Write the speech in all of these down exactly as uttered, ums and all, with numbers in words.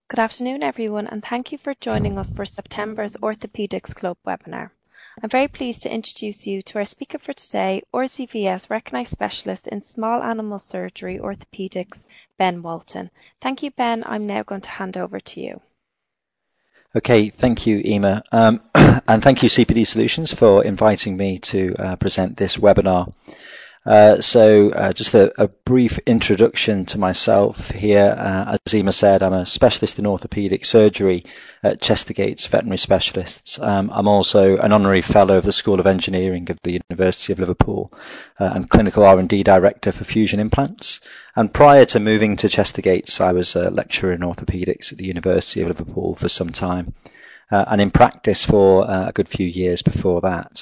Good afternoon, everyone, and thank you for joining us for September's Orthopaedics Club webinar. I'm very pleased to introduce you to our speaker for today, R C V S recognised specialist in small animal surgery orthopaedics, Ben Walton. Thank you, Ben. I'm now going to hand over to you. Okay, thank you, Emma, um, and thank you, C P D Solutions, for inviting me to uh, present this webinar. Uh, so uh, just a, a brief introduction to myself here. Uh, as Emma said, I'm a specialist in orthopaedic surgery at Chester Gates Veterinary Specialists. Um, I'm also an honorary fellow of the School of Engineering of the University of Liverpool uh, and clinical R and D director for fusion implants. And prior to moving to Chester Gates, I was a lecturer in orthopaedics at the University of Liverpool for some time, uh, and in practice for uh, a good few years before that.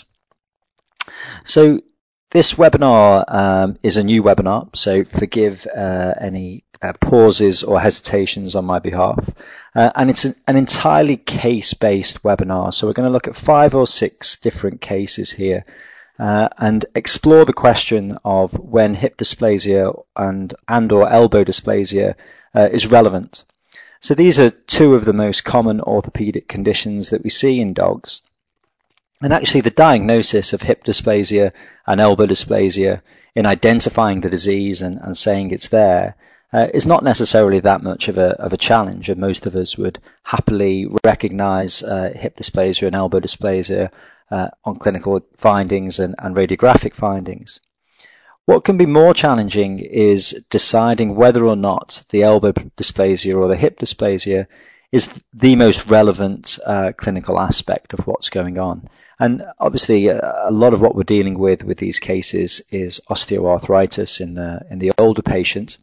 So this webinar um, is a new webinar, so forgive uh, any uh, pauses or hesitations on my behalf. Uh, and it's an, an entirely case-based webinar, so we're going to look at five or six different cases here uh, and explore the question of when hip dysplasia and, and or elbow dysplasia uh, is relevant. So these are two of the most common orthopedic conditions that we see in dogs. And actually the diagnosis of hip dysplasia and elbow dysplasia in identifying the disease and, and saying it's there uh, is not necessarily that much of a, of a challenge, and most of us would happily recognize uh, hip dysplasia and elbow dysplasia uh, on clinical findings and, and radiographic findings. What can be more challenging is deciding whether or not the elbow dysplasia or the hip dysplasia is the most relevant uh, clinical aspect of what's going on. And obviously, a lot of what we're dealing with with these cases is osteoarthritis in the in the older patient.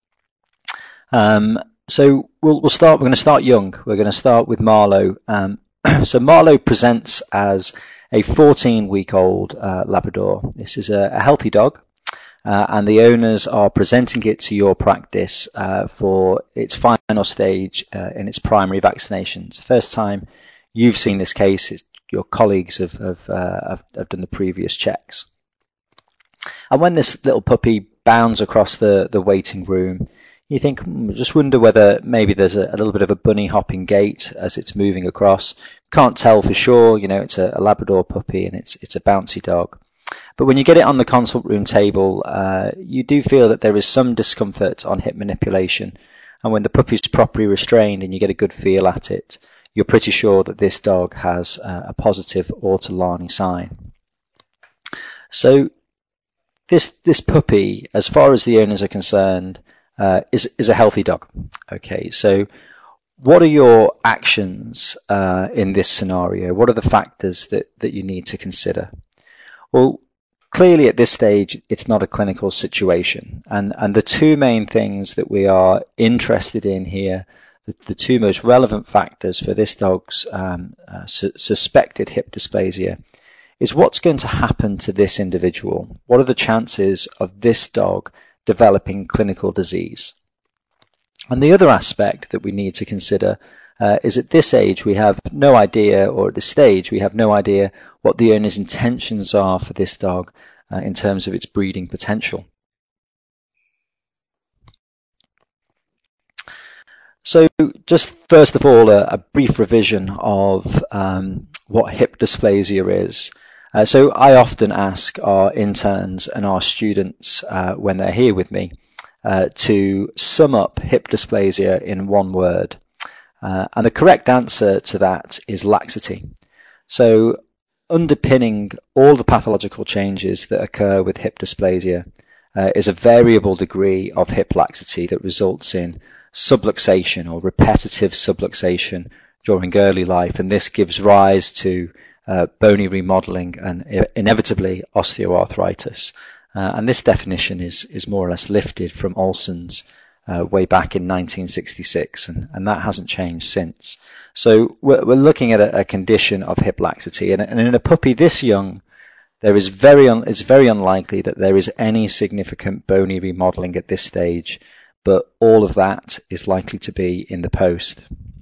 Um, so we'll we'll start. We're going to start young. We're going to start with Marlowe. Um, so Marlowe presents as a fourteen-week-old uh, Labrador. This is a, a healthy dog, uh, and the owners are presenting it to your practice uh, for its final stage uh, in its primary vaccinations. First time you've seen this case, it's your colleagues have, have, uh, have, have done the previous checks. And when this little puppy bounds across the, the waiting room, you think, hmm, just wonder whether maybe there's a, a little bit of a bunny hopping gait as it's moving across. Can't tell for sure, you know, it's a, a Labrador puppy and it's it's a bouncy dog. But when you get it on the consult room table, uh, you do feel that there is some discomfort on hip manipulation. And when the puppy's properly restrained and you get a good feel at it, you're pretty sure that this dog has uh, a positive Ortolani sign. So this this puppy, as far as the owners are concerned, uh, is is a healthy dog. Okay, so what are your actions uh, in this scenario? What are the factors that that you need to consider? Well, clearly at this stage, it's not a clinical situation, and and the two main things that we are interested in here, The, the two most relevant factors for this dog's um, uh, su suspected hip dysplasia is what's going to happen to this individual. What are the chances of this dog developing clinical disease? And the other aspect that we need to consider uh, is at this age we have no idea, or at this stage we have no idea what the owner's intentions are for this dog uh, in terms of its breeding potential. So just first of all, a, a brief revision of um, what hip dysplasia is. Uh, so I often ask our interns and our students uh, when they're here with me uh, to sum up hip dysplasia in one word. Uh, and the correct answer to that is laxity. So underpinning all the pathological changes that occur with hip dysplasia uh, is a variable degree of hip laxity that results in subluxation or repetitive subluxation during early life, and this gives rise to uh, bony remodeling and inevitably osteoarthritis. Uh, and this definition is is more or less lifted from Olson's uh, way back in nineteen sixty-six, and, and that hasn't changed since. So we're, we're looking at a, a condition of hip laxity, and, and in a puppy this young, there is very un, it's very unlikely that there is any significant bony remodeling at this stage, but all of that is likely to be in the post.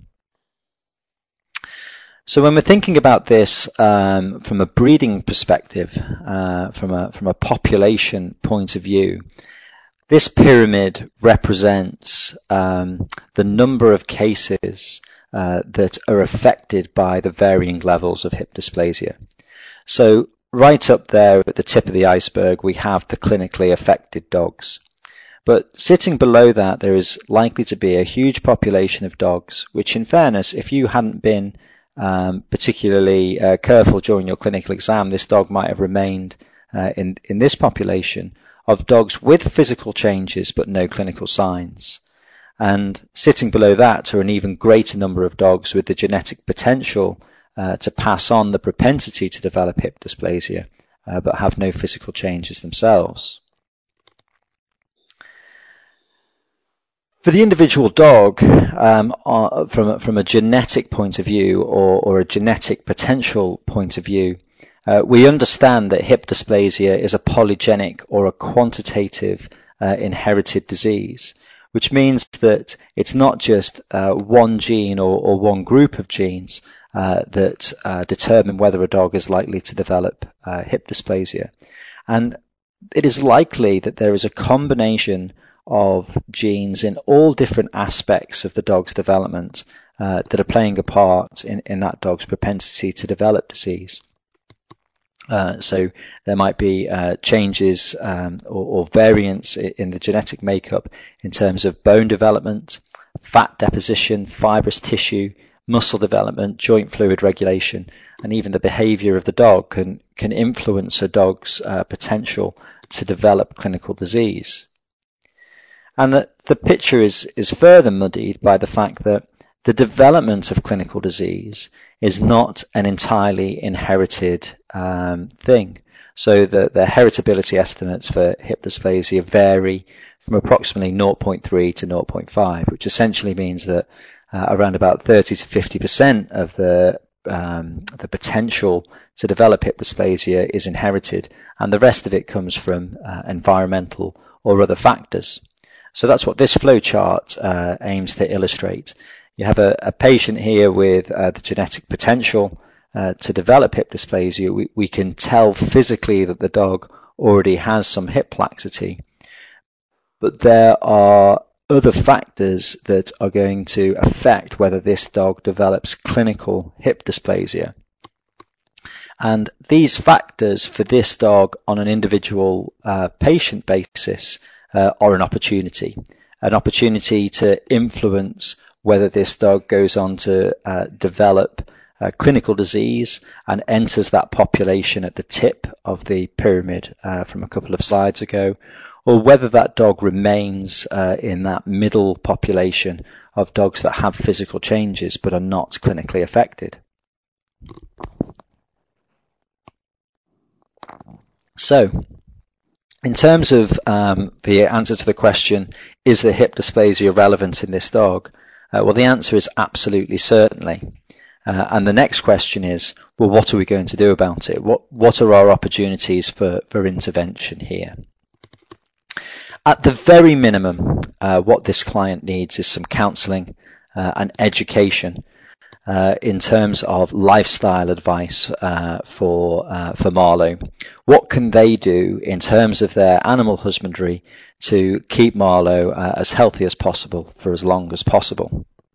So when we're thinking about this um, from a breeding perspective, uh, from a from a population point of view, This pyramid represents um, the number of cases uh, that are affected by the varying levels of hip dysplasia. So right up there at the tip of the iceberg, we have the clinically affected dogs. But sitting below that, there is likely to be a huge population of dogs, which in fairness, if you hadn't been um, particularly uh, careful during your clinical exam, this dog might have remained uh, in, in this population of dogs with physical changes but no clinical signs. And sitting below that are an even greater number of dogs with the genetic potential uh, to pass on the propensity to develop hip dysplasia, uh, but have no physical changes themselves. For the individual dog, um, uh, from, from a genetic point of view or, or a genetic potential point of view, uh, we understand that hip dysplasia is a polygenic or a quantitative uh, inherited disease, which means that it's not just uh, one gene or, or one group of genes uh, that uh, determine whether a dog is likely to develop uh, hip dysplasia. And it is likely that there is a combination of genes in all different aspects of the dog's development uh, that are playing a part in, in that dog's propensity to develop disease. Uh, so there might be uh, changes um, or, or variants in the genetic makeup in terms of bone development, fat deposition, fibrous tissue, muscle development, joint fluid regulation, and even the behavior of the dog can, can influence a dog's uh, potential to develop clinical disease. And the, the picture is, is further muddied by the fact that the development of clinical disease is not an entirely inherited um, thing. So the, the heritability estimates for hip dysplasia vary from approximately zero point three to zero point five, which essentially means that uh, around about thirty to fifty percent of the um, the potential to develop hip dysplasia is inherited, and the rest of it comes from uh, environmental or other factors. So that's what this flowchart uh, aims to illustrate. You have a, a patient here with uh, the genetic potential uh, to develop hip dysplasia. We, we can tell physically that the dog already has some hip laxity, but there are other factors that are going to affect whether this dog develops clinical hip dysplasia. And these factors for this dog on an individual uh, patient basis Uh, or an opportunity, an opportunity to influence whether this dog goes on to uh, develop uh, clinical disease and enters that population at the tip of the pyramid uh, from a couple of slides ago, or whether that dog remains uh, in that middle population of dogs that have physical changes but are not clinically affected. So, in terms of um, the answer to the question, is the hip dysplasia relevant in this dog? Uh, well, the answer is absolutely certainly. Uh, and the next question is, well, what are we going to do about it? What, what are our opportunities for, for intervention here? At the very minimum, uh, what this client needs is some counselling uh, and education Uh, in terms of lifestyle advice uh, for uh, for Marlowe. What can they do in terms of their animal husbandry to keep Marlowe uh, as healthy as possible for as long as possible?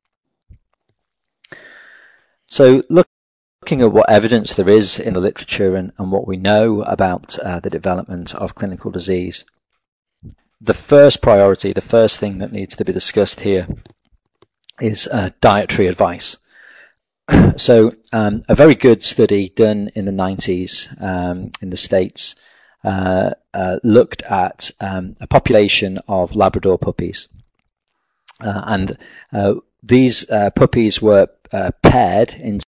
So look, looking at what evidence there is in the literature and, and what we know about uh, the development of clinical disease, the first priority, the first thing that needs to be discussed here is uh, dietary advice. So um, a very good study done in the nineties um, in the States uh, uh, looked at um, a population of Labrador puppies. Uh, and uh, these uh, puppies were uh, paired into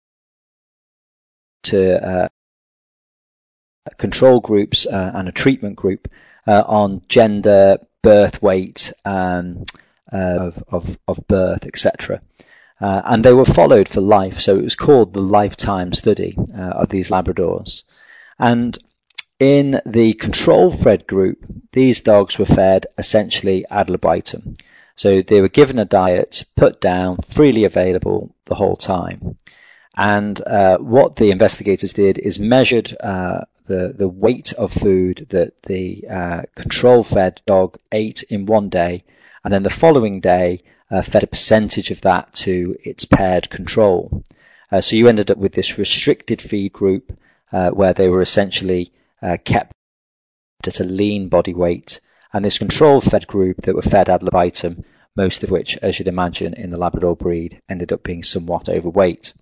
uh, control groups uh, and a treatment group uh, on gender, birth weight, um, uh, of, of, of birth, et cetera. Uh, and they were followed for life, so it was called the lifetime study uh, of these Labradors. And in the control-fed group, these dogs were fed essentially ad libitum. So they were given a diet, put down, freely available the whole time. And uh, what the investigators did is measured uh, the, the weight of food that the uh, control-fed dog ate in one day, and then the following day uh, fed a percentage of that to its paired control. Uh, so you ended up with this restricted feed group uh, where they were essentially uh, kept at a lean body weight, and this control-fed group that were fed ad libitum, most of which, as you'd imagine, in the Labrador breed, ended up being somewhat overweight.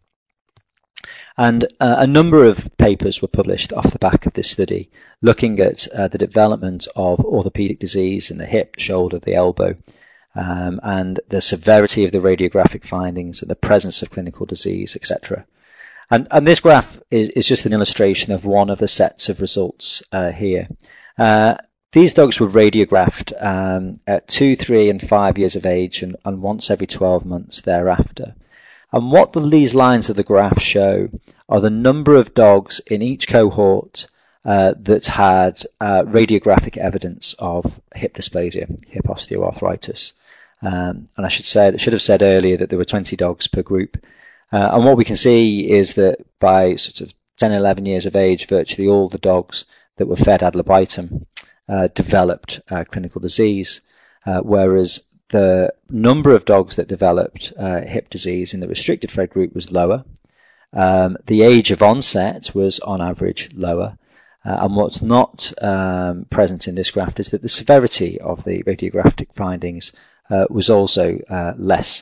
And uh, a number of papers were published off the back of this study, looking at uh, the development of orthopedic disease in the hip, shoulder, the elbow, um, and the severity of the radiographic findings and the presence of clinical disease, et cetera. And, and this graph is, is just an illustration of one of the sets of results uh, here. Uh, these dogs were radiographed um, at two, three, and five years of age, and, and once every twelve months thereafter. And what the, these lines of the graph show are the number of dogs in each cohort uh, that had uh, radiographic evidence of hip dysplasia, hip osteoarthritis. Um, and I should say, I should have said earlier that there were twenty dogs per group. Uh, and what we can see is that by sort of ten, eleven years of age, virtually all the dogs that were fed ad libitum uh, developed uh, clinical disease, uh, whereas the number of dogs that developed uh, hip disease in the restricted fed group was lower. Um, the age of onset was on average lower. Uh, and what's not um, present in this graph is that the severity of the radiographic findings uh, was also uh, less.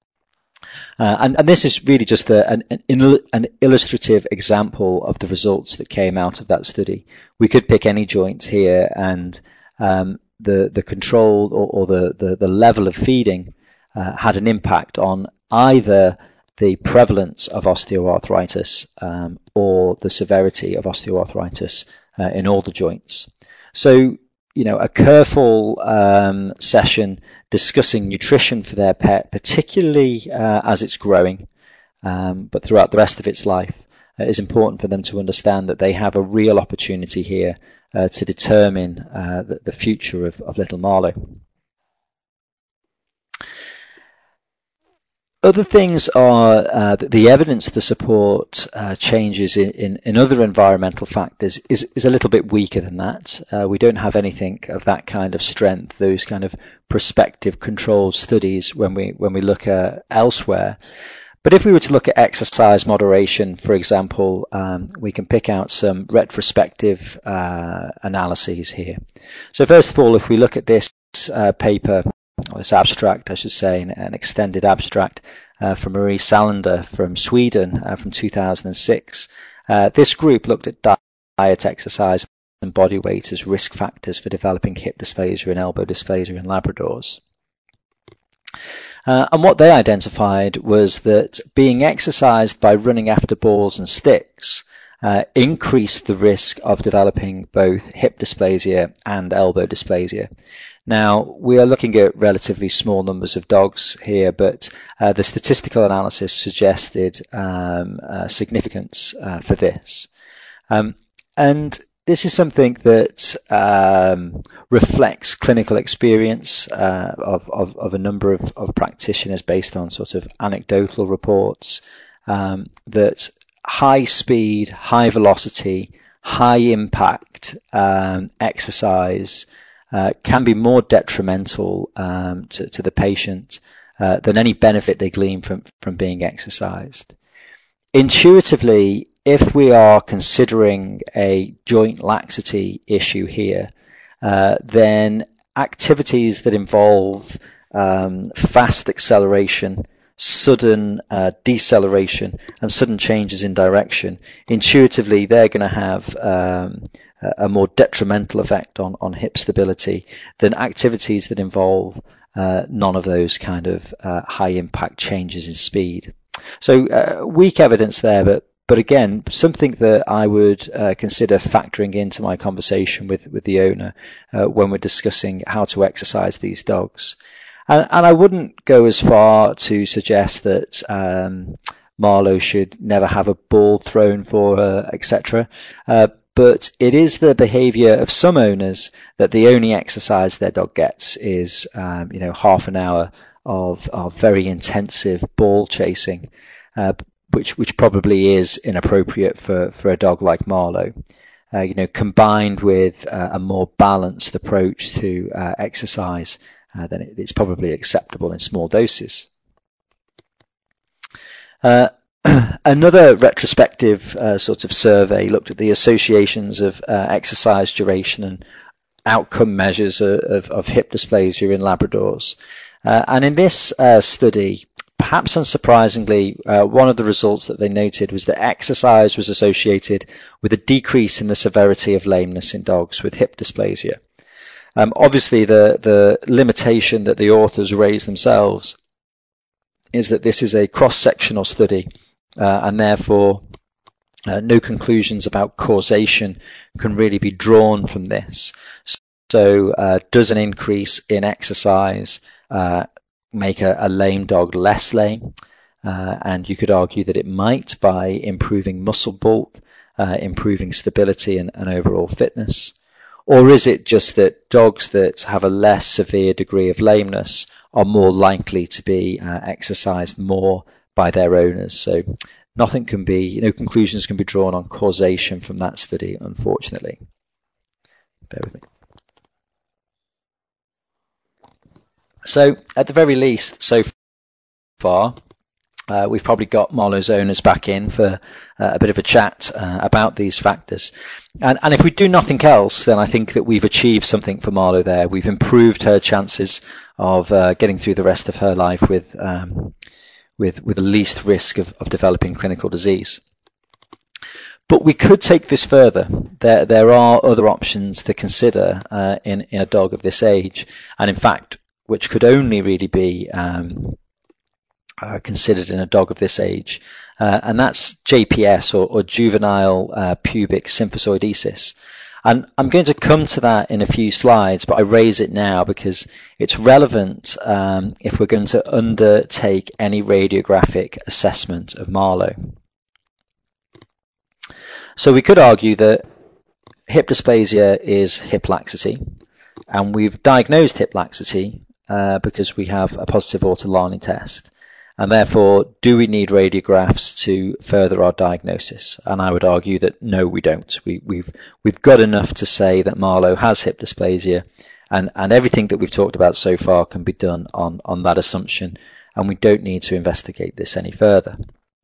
Uh, and, and this is really just a, an, an, an illustrative example of the results that came out of that study. We could pick any joint here, and um, the, the control or, or the, the, the level of feeding uh, had an impact on either the prevalence of osteoarthritis um, or the severity of osteoarthritis uh, in all the joints. So, you know, a careful um, session discussing nutrition for their pet, particularly uh, as it's growing, um, but throughout the rest of its life, uh, is important for them to understand that they have a real opportunity here uh, to determine uh, the, the future of, of little Marlow. Other things are uh, the evidence to support uh, changes in, in, in other environmental factors is, is a little bit weaker than that. Uh, we don't have anything of that kind of strength, those kind of prospective controlled studies when we when we look uh, elsewhere. But if we were to look at exercise moderation, for example, um, we can pick out some retrospective uh, analyses here. So first of all, if we look at this uh, paper, or this abstract, I should say, an extended abstract uh, from Marie Salander from Sweden uh, from two thousand six. Uh, this group looked at diet, exercise, and body weight as risk factors for developing hip dysplasia and elbow dysplasia in Labradors. Uh, and what they identified was that being exercised by running after balls and sticks uh, increased the risk of developing both hip dysplasia and elbow dysplasia. Now, we are looking at relatively small numbers of dogs here, but uh, the statistical analysis suggested um, uh, significance uh, for this. Um, and this is something that um, reflects clinical experience uh, of, of, of a number of, of practitioners based on sort of anecdotal reports, um, that high speed, high velocity, high impact um, exercise Uh, can be more detrimental um, to, to the patient uh, than any benefit they glean from, from being exercised. Intuitively, if we are considering a joint laxity issue here, uh, then activities that involve um, fast acceleration, sudden uh, deceleration, and sudden changes in direction, intuitively they're going to have um, a more detrimental effect on, on hip stability than activities that involve uh, none of those kind of uh, high impact changes in speed. So uh, weak evidence there, but but again, something that I would uh, consider factoring into my conversation with, with the owner uh, when we're discussing how to exercise these dogs. And, and I wouldn't go as far to suggest that um, Marlow should never have a ball thrown for her, et cetera. Uh, But it is the behaviour of some owners that the only exercise their dog gets is, um, you know, half an hour of, of very intensive ball chasing, uh, which which probably is inappropriate for, for a dog like Marlow. uh, you know, combined with uh, a more balanced approach to uh, exercise, uh, then it, it's probably acceptable in small doses. Uh, Another retrospective uh, sort of survey looked at the associations of uh, exercise duration and outcome measures of, of, of hip dysplasia in Labradors. Uh, and in this uh, study, perhaps unsurprisingly, uh, one of the results that they noted was that exercise was associated with a decrease in the severity of lameness in dogs with hip dysplasia. Um, obviously, the, the limitation that the authors raised themselves is that this is a cross-sectional study, uh, and therefore uh, no conclusions about causation can really be drawn from this. So uh, does an increase in exercise uh, make a, a lame dog less lame? Uh, and you could argue that it might by improving muscle bulk, uh, improving stability and, and overall fitness. Or is it just that dogs that have a less severe degree of lameness are more likely to be uh, exercised more by their owners? So nothing can be, no conclusions can be drawn on causation from that study, unfortunately. Bear with me. So at the very least, so far, Uh, we've probably got Marlowe's owners back in for uh, a bit of a chat uh, about these factors. And, and if we do nothing else, then I think that we've achieved something for Marlowe there. We've improved her chances of uh, getting through the rest of her life with um, with, with the least risk of, of developing clinical disease. But we could take this further. There, there are other options to consider uh, in, in a dog of this age, and in fact, which could only really be um, Uh, considered in a dog of this age, uh, and that's J P S or, or juvenile uh, pubic symphysoidesis. And I'm going to come to that in a few slides, but I raise it now because it's relevant um, if we're going to undertake any radiographic assessment of Marlowe. So we could argue that hip dysplasia is hip laxity, and we've diagnosed hip laxity uh, because we have a positive ortolani test. And therefore, do we need radiographs to further our diagnosis? And I would argue that no, we don't. We, we've we've got enough to say that Marlowe has hip dysplasia, and, and everything that we've talked about so far can be done on, on that assumption, and we don't need to investigate this any further.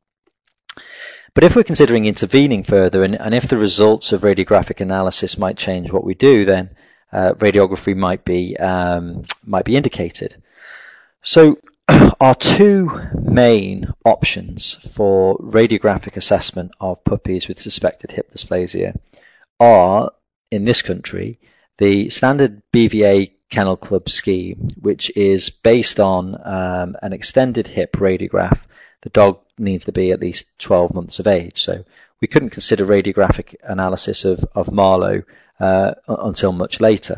But if we're considering intervening further, and, and if the results of radiographic analysis might change what we do, then uh, radiography might be um, might be indicated. So our two main options for radiographic assessment of puppies with suspected hip dysplasia are, in this country, the standard B V A Kennel Club scheme, which is based on um, an extended hip radiograph. The dog needs to be at least twelve months of age. So we couldn't consider radiographic analysis of, of Marlowe uh, until much later.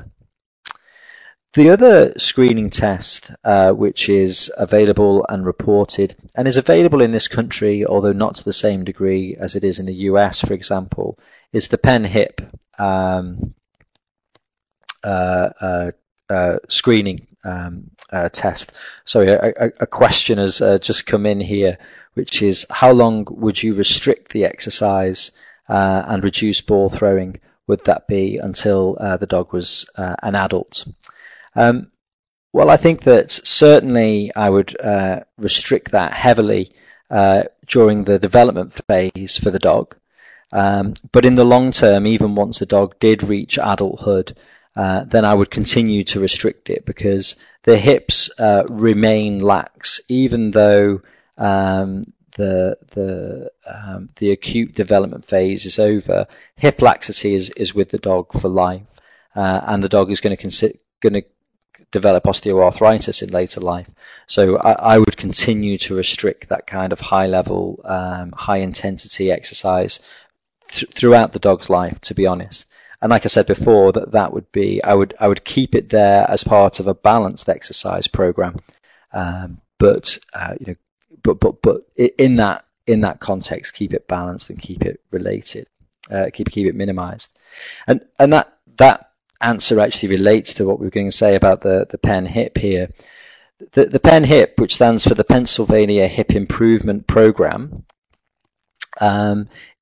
The other screening test, uh, which is available and reported, and is available in this country, although not to the same degree as it is in the U S, for example, is the PEN-HIP um, uh, uh, uh, screening um, uh, test. Sorry, a, a question has uh, just come in here, which is how long would you restrict the exercise uh, and reduce ball throwing? Would that be until uh, the dog was uh, an adult? Um, well, I think that certainly I would uh, restrict that heavily uh, during the development phase for the dog. Um, but in the long term, even once the dog did reach adulthood, uh, then I would continue to restrict it because the hips uh, remain lax, even though um, the the um, the acute development phase is over. Hip laxity is, is with the dog for life, uh, and the dog is going to consider going to develop osteoarthritis in later life. So I, I would continue to restrict that kind of high level, um, high intensity exercise th- throughout the dog's life, to be honest. And like I said before, that that would be, I would I would keep it there as part of a balanced exercise program. Um, but uh, you know, but but but in that in that context, keep it balanced and keep it related, uh, keep keep it minimized. And and that that. answer actually relates to what we were going to say about the, the PEN-HIP here. The, the PEN-HIP, which stands for the Pennsylvania Hip Improvement Program, um,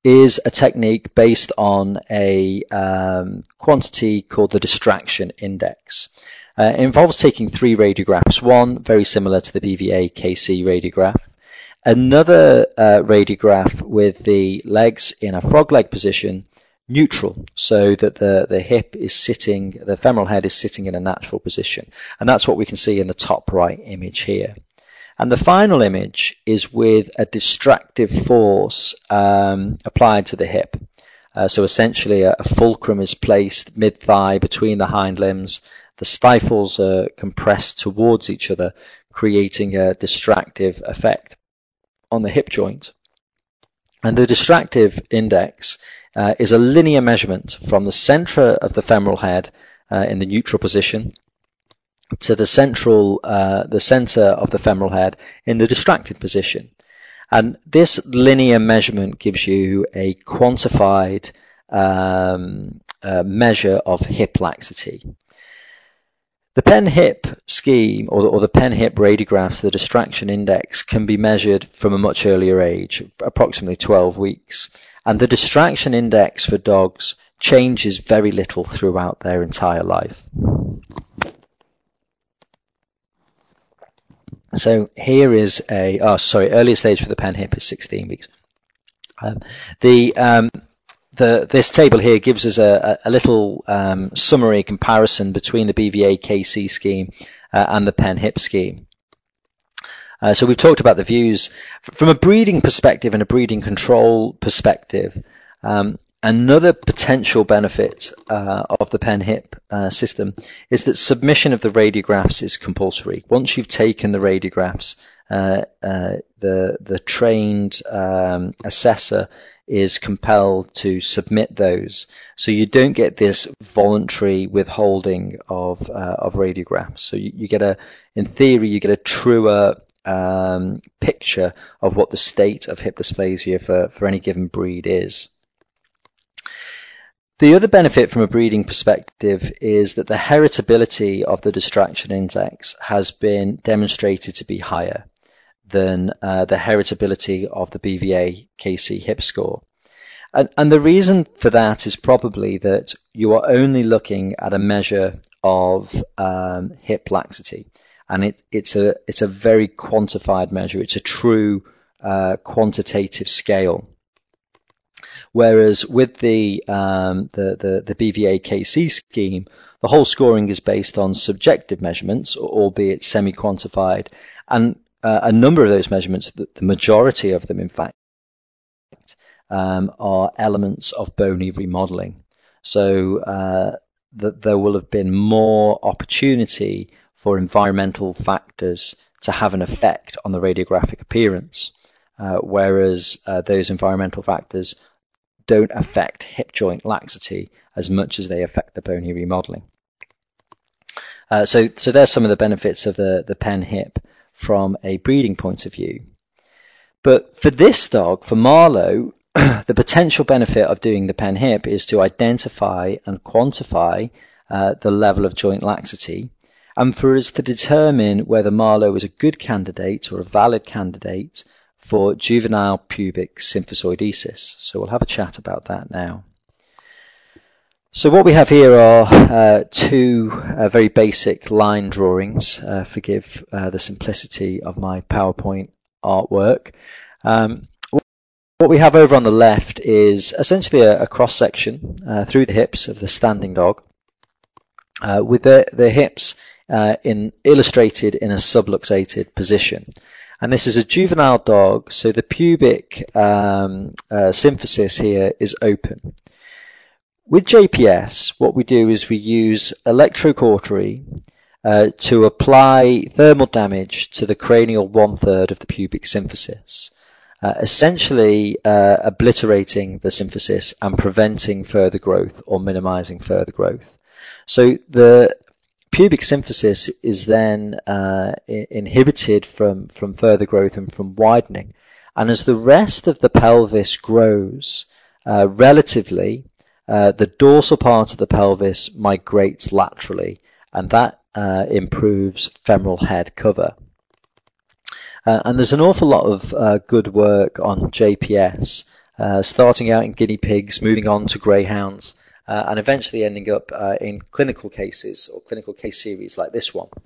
is a technique based on a um, quantity called the distraction index. Uh, it involves taking three radiographs, one very similar to the B V A K C radiograph, another uh, radiograph with the legs in a frog leg position, neutral, so that the, the hip is sitting, the femoral head is sitting in a natural position. And that's what we can see in the top right image here. And the final image is with a distractive force um, applied to the hip. Uh, so essentially a, a fulcrum is placed mid-thigh between the hind limbs. The stifles are compressed towards each other, creating a distractive effect on the hip joint. And the distractive index uh, is a linear measurement from the center of the femoral head uh, in the neutral position to the central, uh, the center of the femoral head in the distracted position. And this linear measurement gives you a quantified um, uh, measure of hip laxity. The PEN-HIP scheme, or, or the PEN-HIP radiographs, the distraction index, can be measured from a much earlier age, approximately twelve weeks. And the distraction index for dogs changes very little throughout their entire life. So here is a, oh sorry, earlier stage for the PEN-HIP is sixteen weeks. Um, the um, The, this table here gives us a, a little um, summary comparison between the B V A K C scheme uh, and the PEN-HIP scheme. Uh, so we've talked about the views. From a breeding perspective and a breeding control perspective, um, another potential benefit uh, of the PEN-HIP uh, system is that submission of the radiographs is compulsory. Once you've taken the radiographs, uh, uh, the, the trained um, assessor is compelled to submit those, so you don't get this voluntary withholding of uh, of radiographs. So you, you get a, in theory, you get a truer um, picture of what the state of hip dysplasia for for any given breed is. The other benefit from a breeding perspective is that the heritability of the distraction index has been demonstrated to be higher than uh, the heritability of the B V A K C hip score. And, and the reason for that is probably that you are only looking at a measure of um, hip laxity. And it, it's a it's a very quantified measure. It's a true uh, quantitative scale. Whereas with the, um, the, the, the B V A K C scheme, the whole scoring is based on subjective measurements, albeit semi-quantified. And Uh, a number of those measurements, the, the majority of them, in fact, um, are elements of bony remodeling. So uh, that there will have been more opportunity for environmental factors to have an effect on the radiographic appearance, uh, whereas uh, those environmental factors don't affect hip joint laxity as much as they affect the bony remodeling. Uh, so, so there's some of the benefits of the, the PEN-HIP from a breeding point of view. But for this dog, for Marlowe, the potential benefit of doing the PEN-HIP is to identify and quantify uh, the level of joint laxity, and for us to determine whether Marlowe is a good candidate or a valid candidate for juvenile pubic symphysoidesis. So we'll have a chat about that now. So what we have here are uh, two uh, very basic line drawings. Uh, forgive uh, the simplicity of my PowerPoint artwork. Um, what we have over on the left is essentially a, a cross-section uh, through the hips of the standing dog, uh, with the, the hips uh, in, illustrated in a subluxated position. And this is a juvenile dog, so the pubic um, uh, symphysis here is open. With J P S, what we do is we use electrocautery uh, to apply thermal damage to the cranial one-third of the pubic symphysis, uh, essentially uh, obliterating the symphysis and preventing further growth or minimizing further growth. So the pubic symphysis is then uh, inhibited from, from further growth and from widening. And as the rest of the pelvis grows uh, relatively, Uh, the dorsal part of the pelvis migrates laterally, and that uh, improves femoral head cover. Uh, and there's an awful lot of uh, good work on J P S uh, starting out in guinea pigs, moving on to greyhounds, uh, and eventually ending up uh, in clinical cases or clinical case series like this one.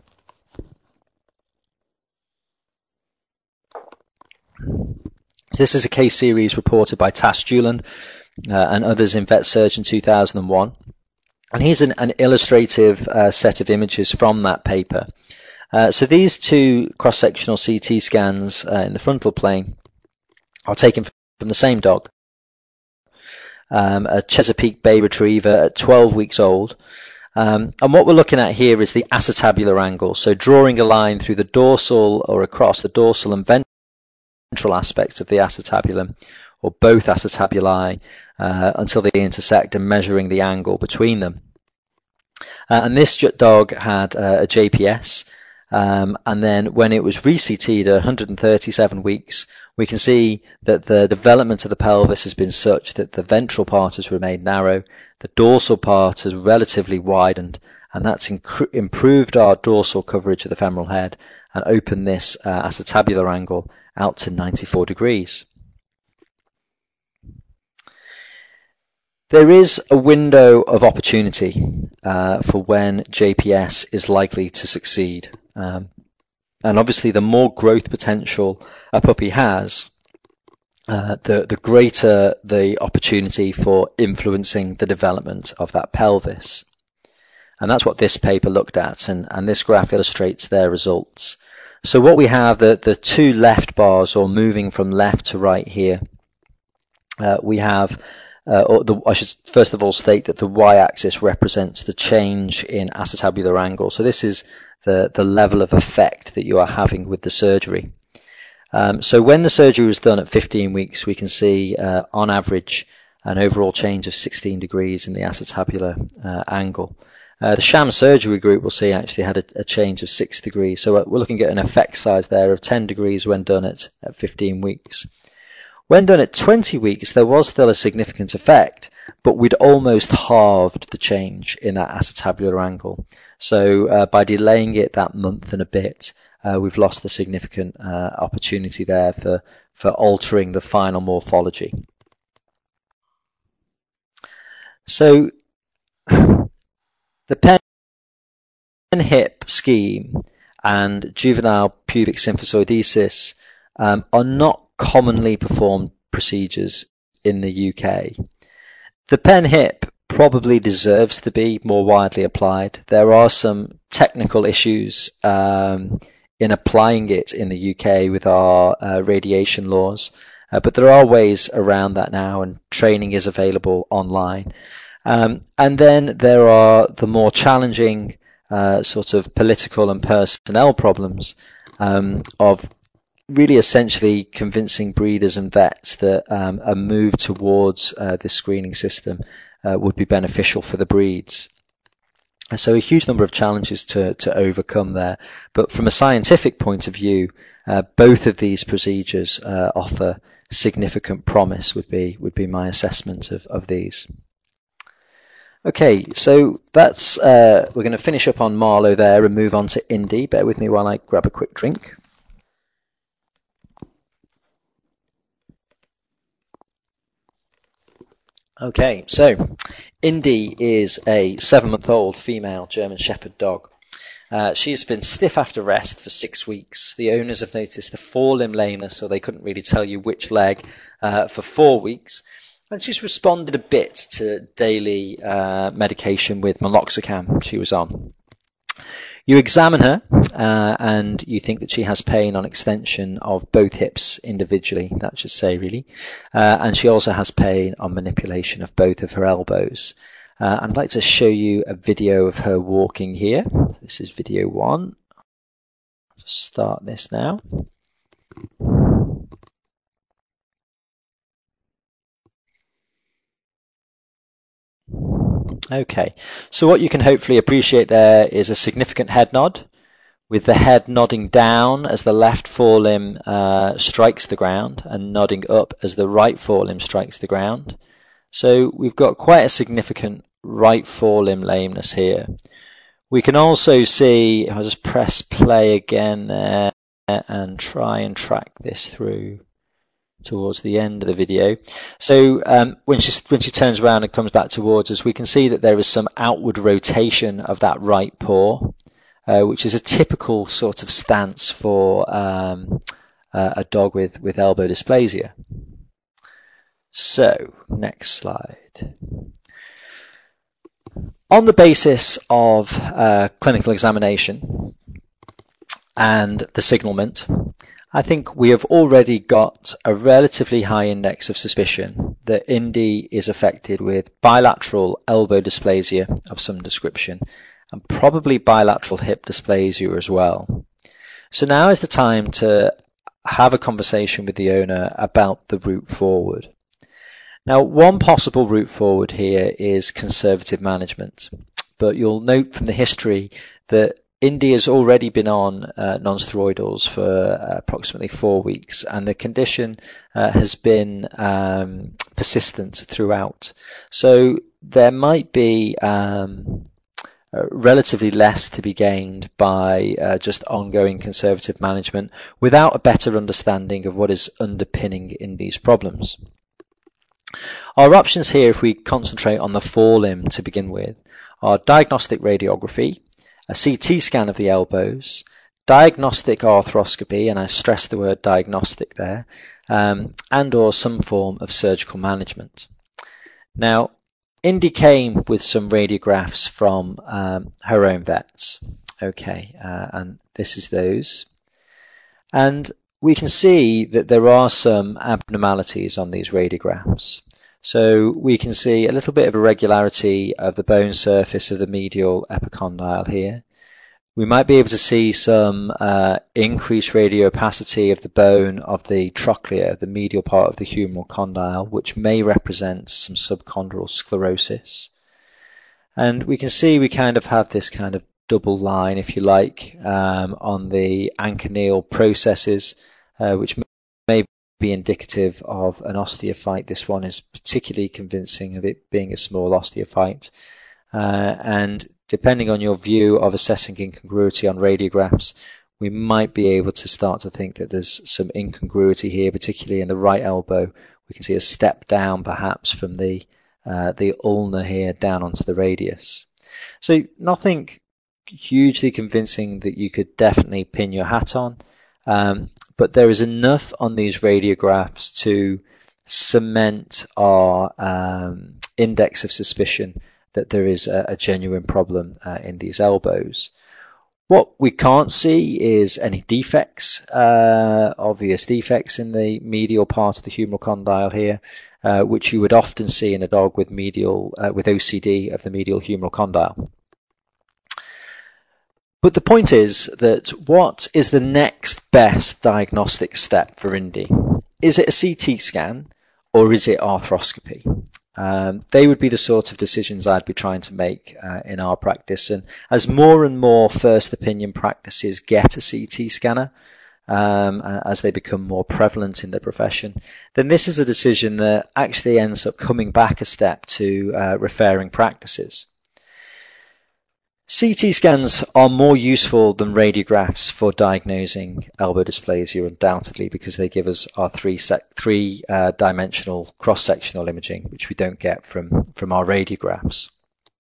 This is a case series reported by Tas Juland uh, and others in VetSurg in two thousand one. And here's an, an illustrative uh, set of images from that paper. Uh, so these two cross-sectional C T scans uh, in the frontal plane are taken from the same dog, um, a Chesapeake Bay Retriever at twelve weeks old. Um, and what we're looking at here is the acetabular angle. So drawing a line through the dorsal or across the dorsal and ventral aspects of the acetabulum, or both acetabuli, uh, until they intersect, and measuring the angle between them. Uh, and this dog had uh, a J P S, um, and then when it was re-C T'd at one hundred thirty-seven weeks, we can see that the development of the pelvis has been such that the ventral part has remained narrow, the dorsal part has relatively widened, and that's inc- improved our dorsal coverage of the femoral head and opened this uh, acetabular angle out to ninety-four degrees. There is a window of opportunity uh, for when J P S is likely to succeed. Um, and obviously the more growth potential a puppy has, uh, the, the greater the opportunity for influencing the development of that pelvis. And that's what this paper looked at, and, and this graph illustrates their results. So what we have, the, the two left bars, or moving from left to right here, uh, we have Uh, or the, I should first of all state that the y-axis represents the change in acetabular angle. So this is the, the level of effect that you are having with the surgery. Um, so when the surgery was done at fifteen weeks, we can see uh, on average an overall change of sixteen degrees in the acetabular uh, angle. Uh, the sham surgery group, we'll see, actually had a, a change of six degrees. So we're looking at an effect size there of ten degrees when done at, at fifteen weeks. When done at twenty weeks, there was still a significant effect, but we'd almost halved the change in that acetabular angle. So uh, by delaying it that month and a bit, uh, we've lost the significant uh, opportunity there for, for altering the final morphology. So the pen hip scheme and juvenile pubic symphysoidesis um, are not commonly performed procedures in the U K. The pen hip probably deserves to be more widely applied. There are some technical issues um, in applying it in the U K with our uh, radiation laws, uh, but there are ways around that now, and training is available online. Um, and then there are the more challenging uh, sort of political and personnel problems um, of really essentially convincing breeders and vets that um, a move towards uh, this screening system uh, would be beneficial for the breeds. So a huge number of challenges to, to overcome there. But from a scientific point of view, uh, both of these procedures uh, offer significant promise, would be would be my assessment of, of these. Okay, so that's uh, we're going to finish up on Marlow there and move on to Indy. Bear with me while I grab a quick drink. Okay, so Indy is a seven-month-old female German Shepherd dog. Uh, she's been stiff after rest for six weeks. The owners have noticed the forelimb lameness, so they couldn't really tell you which leg, uh, for four weeks. And she's responded a bit to daily uh, medication with meloxicam she was on. You examine her uh, and you think that she has pain on extension of both hips individually, that should say really, uh, and she also has pain on manipulation of both of her elbows. Uh, I'd like to show you a video of her walking here. This is video one. I'll just start this now. Okay, so what you can hopefully appreciate there is a significant head nod, with the head nodding down as the left forelimb uh, strikes the ground and nodding up as the right forelimb strikes the ground. So we've got quite a significant right forelimb lameness here. We can also see, I'll just press play again there and try and track this through. towards the end of the video. So um, when she when she turns around and comes back towards us, we can see that there is some outward rotation of that right paw, uh, which is a typical sort of stance for um, uh, a dog with, with elbow dysplasia. So, next slide. On the basis of uh, clinical examination and the signalment, I think we have already got a relatively high index of suspicion that Indy is affected with bilateral elbow dysplasia of some description and probably bilateral hip dysplasia as well. So now is the time to have a conversation with the owner about the route forward. Now, one possible route forward here is conservative management, but you'll note from the history that Indy has already been on uh, non-steroidals for uh, approximately four weeks, and the condition uh, has been um, persistent throughout. So there might be um, uh, relatively less to be gained by uh, just ongoing conservative management without a better understanding of what is underpinning Indy's problems. Our options here, if we concentrate on the forelimb to begin with, are diagnostic radiography, a C T scan of the elbows, diagnostic arthroscopy, and I stress the word diagnostic there, um, and or some form of surgical management. Now, Indy came with some radiographs from um, her own vets. Okay, uh, and this is those. And we can see that there are some abnormalities on these radiographs. So we can see a little bit of irregularity of the bone surface of the medial epicondyle here. We might be able to see some uh, increased radiopacity of the bone of the trochlea, the medial part of the humeral condyle, which may represent some subchondral sclerosis. And we can see we kind of have this kind of double line, if you like, um, on the anchoneal processes, uh, which may be indicative of an osteophyte. This one is particularly convincing of it being a small osteophyte. Uh, and depending on your view of assessing incongruity on radiographs, we might be able to start to think that there's some incongruity here, particularly in the right elbow. We can see a step down perhaps from the, uh, the ulna here down onto the radius. So nothing hugely convincing that you could definitely pin your hat on, um, but there is enough on these radiographs to cement our um, index of suspicion that there is a, a genuine problem uh, in these elbows. What we can't see is any defects, uh, obvious defects in the medial part of the humeral condyle here, uh, which you would often see in a dog with medial uh, with O C D of the medial humeral condyle. But the point is that what is the next best diagnostic step for Indy? Is it a C T scan or is it arthroscopy? Um, they would be the sort of decisions I'd be trying to make uh, in our practice. And as more and more first opinion practices get a C T scanner, um, as they become more prevalent in the profession, then this is a decision that actually ends up coming back a step to uh, referring practices. C T scans are more useful than radiographs for diagnosing elbow dysplasia, undoubtedly, because they give us our three sec- three uh, dimensional cross-sectional imaging, which we don't get from, from our radiographs.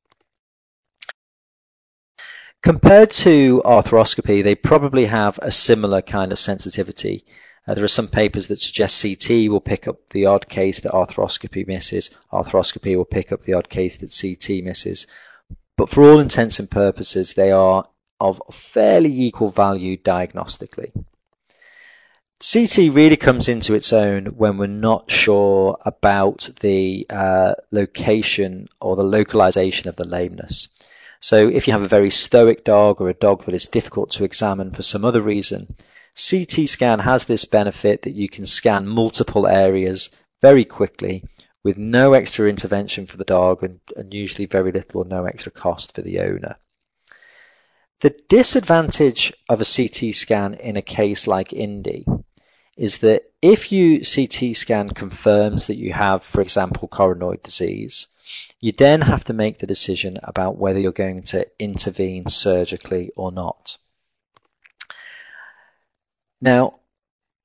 Compared to arthroscopy, they probably have a similar kind of sensitivity. Uh, there are some papers that suggest C T will pick up the odd case that arthroscopy misses. Arthroscopy will pick up the odd case that C T misses. But for all intents and purposes, they are of fairly equal value diagnostically. C T really comes into its own when we're not sure about the uh, location or the localization of the lameness. So if you have a very stoic dog or a dog that is difficult to examine for some other reason, C T scan has this benefit that you can scan multiple areas very quickly with no extra intervention for the dog and, and usually very little or no extra cost for the owner. The disadvantage of a C T scan in a case like Indy is that if you C T scan confirms that you have, for example, coronoid disease, you then have to make the decision about whether you're going to intervene surgically or not. Now,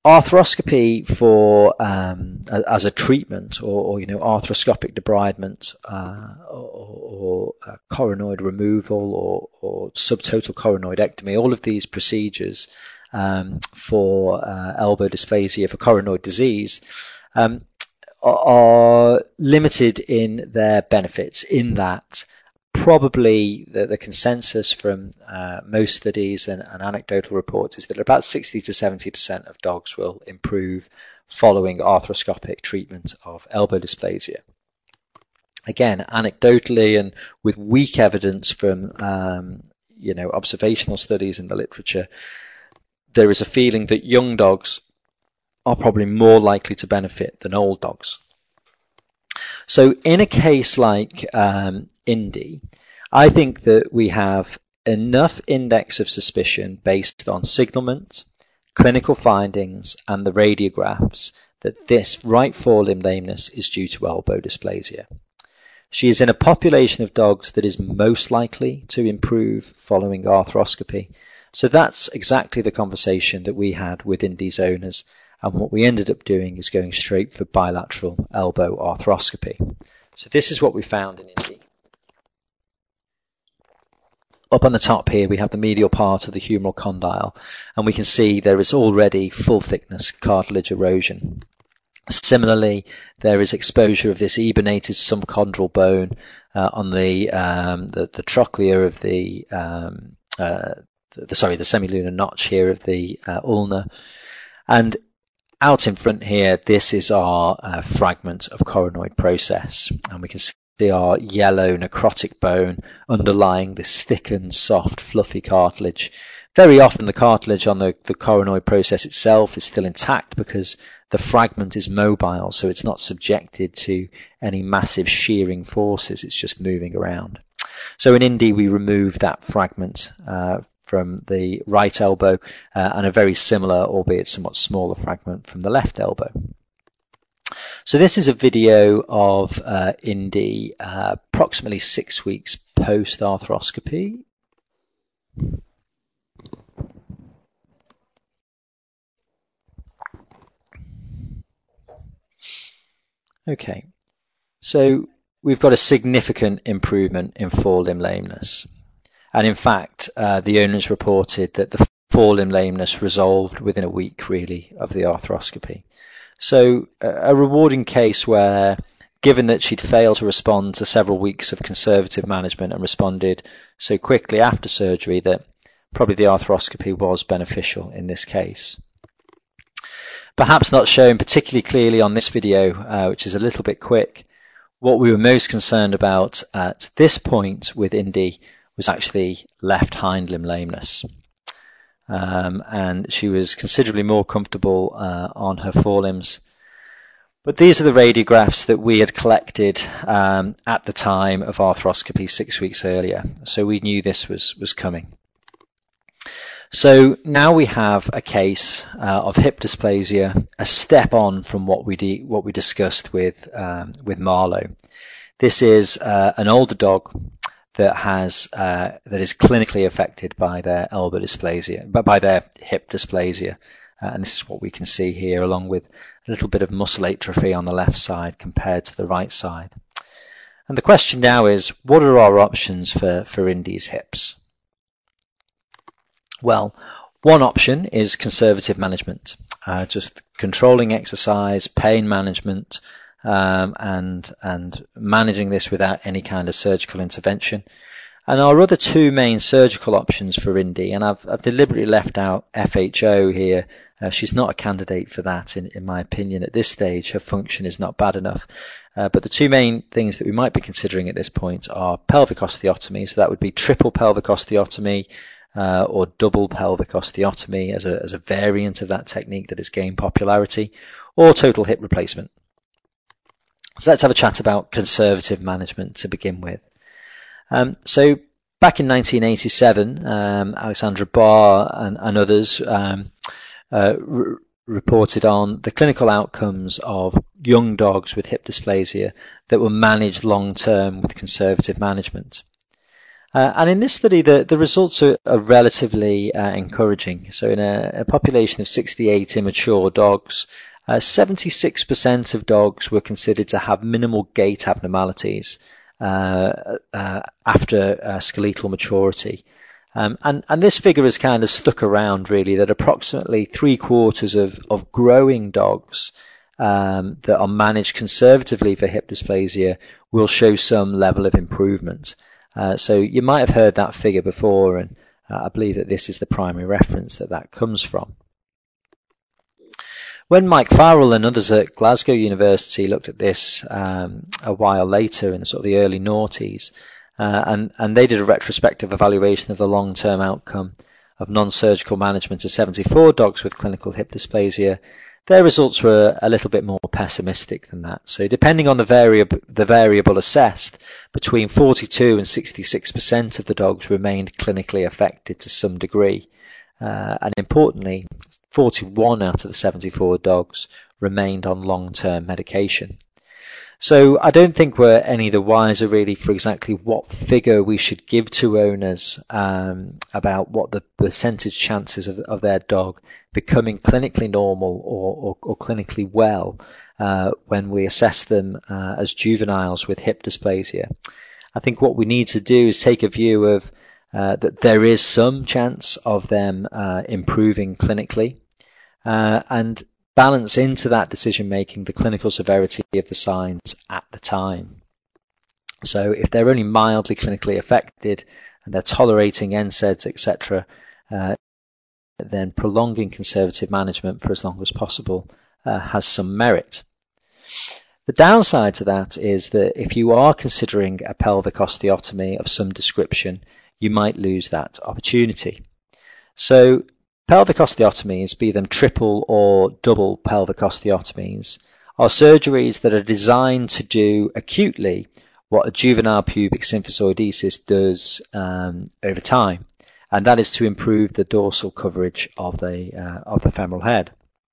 arthroscopy for um, as a treatment, or, or you know, arthroscopic debridement, uh, or, or uh, coronoid removal, or, or subtotal coronoidectomy, all of these procedures um, for uh, elbow dysplasia, for coronoid disease, um, are limited in their benefits, in that probably the, the consensus from uh, most studies and, and anecdotal reports is that about sixty to seventy percent of dogs will improve following arthroscopic treatment of elbow dysplasia. Again, anecdotally and with weak evidence from um, you know, observational studies in the literature, there is a feeling that young dogs are probably more likely to benefit than old dogs. So in a case like um, Indy, I think that we have enough index of suspicion based on signalment, clinical findings, and the radiographs that this right forelimb lameness is due to elbow dysplasia. She is in a population of dogs that is most likely to improve following arthroscopy. So that's exactly the conversation that we had with Indy's owners. And what we ended up doing is going straight for bilateral elbow arthroscopy. So this is what we found in Indy. Up on the top here, we have the medial part of the humeral condyle, and we can see there is already full thickness cartilage erosion. Similarly, there is exposure of this eburnated subchondral bone uh, on the, um, the the trochlea of the, um, uh, the sorry the semilunar notch here of the uh, ulna, and out in front here, this is our uh, fragment of coronoid process, and we can see our yellow necrotic bone underlying this thickened, soft, fluffy cartilage. Very often the cartilage on the, the coronoid process itself is still intact because the fragment is mobile, so it's not subjected to any massive shearing forces, it's just moving around. So in Indy, we removed that fragment uh, from the right elbow uh, and a very similar, albeit somewhat smaller fragment from the left elbow. So this is a video of uh, Indy uh, approximately six weeks post arthroscopy. Okay, so we've got a significant improvement in forelimb lameness. And in fact, uh, the owners reported that the forelimb lameness resolved within a week, really, of the arthroscopy. So a rewarding case where, given that she'd failed to respond to several weeks of conservative management and responded so quickly after surgery, that probably the arthroscopy was beneficial in this case. Perhaps not shown particularly clearly on this video, uh, which is a little bit quick, what we were most concerned about at this point with Indy was actually left hind limb lameness. Um, and she was considerably more comfortable uh, on her forelimbs. But these are the radiographs that we had collected um, at the time of arthroscopy six weeks earlier. So we knew this was, was coming. So now we have a case uh, of hip dysplasia, a step on from what we de- what we discussed with um, with Marlowe. This is uh, an older dog that has uh, that is clinically affected by their elbow dysplasia, but by their hip dysplasia, uh, and this is what we can see here, along with a little bit of muscle atrophy on the left side compared to the right side. And the question now is, what are our options for for Indy's hips? Well, one option is conservative management, uh, just controlling exercise, pain management, um, and and managing this without any kind of surgical intervention. And our other two main surgical options for Indy, and I've, I've deliberately left out F H O here. Uh, she's not a candidate for that, in, in my opinion. At this stage, her function is not bad enough. Uh, but the two main things that we might be considering at this point are pelvic osteotomy. So that would be triple pelvic osteotomy, Uh, or double pelvic osteotomy as a, as a variant of that technique that has gained popularity, or total hip replacement. So let's have a chat about conservative management to begin with. Um, so back in nineteen eighty-seven, um, Alexandra Barr and, and others um, uh, r- reported on the clinical outcomes of young dogs with hip dysplasia that were managed long-term with conservative management. Uh, and in this study, the, the results are, are relatively uh, encouraging. So in a, a population of sixty-eight immature dogs, uh, seventy-six percent of dogs were considered to have minimal gait abnormalities uh, uh, after uh, skeletal maturity. Um, and, and this figure has kind of stuck around, really, that approximately three quarters of, of growing dogs um, that are managed conservatively for hip dysplasia will show some level of improvement. Uh, so you might have heard that figure before, and uh, I believe that this is the primary reference that that comes from. When Mike Farrell and others at Glasgow University looked at this um, a while later in the sort of the early noughties, uh, and, and they did a retrospective evaluation of the long-term outcome of non-surgical management of seventy-four dogs with clinical hip dysplasia, their results were a little bit more pessimistic than that. So depending on the variable, the variable assessed, between forty-two and sixty-six percent of the dogs remained clinically affected to some degree. Uh, and importantly, forty-one out of the seventy-four dogs remained on long-term medication. So I don't think we're any the wiser really for exactly what figure we should give to owners um, about what the percentage chances of, of their dog becoming clinically normal or, or, or clinically well uh, when we assess them uh, as juveniles with hip dysplasia. I think what we need to do is take a view of uh, that there is some chance of them uh, improving clinically uh, and balance into that decision making the clinical severity of the signs at the time. So if they're only mildly clinically affected and they're tolerating N SAIDs, et cetera, uh, then prolonging conservative management for as long as possible uh, has some merit. The downside to that is that if you are considering a pelvic osteotomy of some description, you might lose that opportunity. So pelvic osteotomies, be them triple or double pelvic osteotomies, are surgeries that are designed to do acutely what a juvenile pubic symphysoidesis does um, over time, and that is to improve the dorsal coverage of the uh, of the femoral head.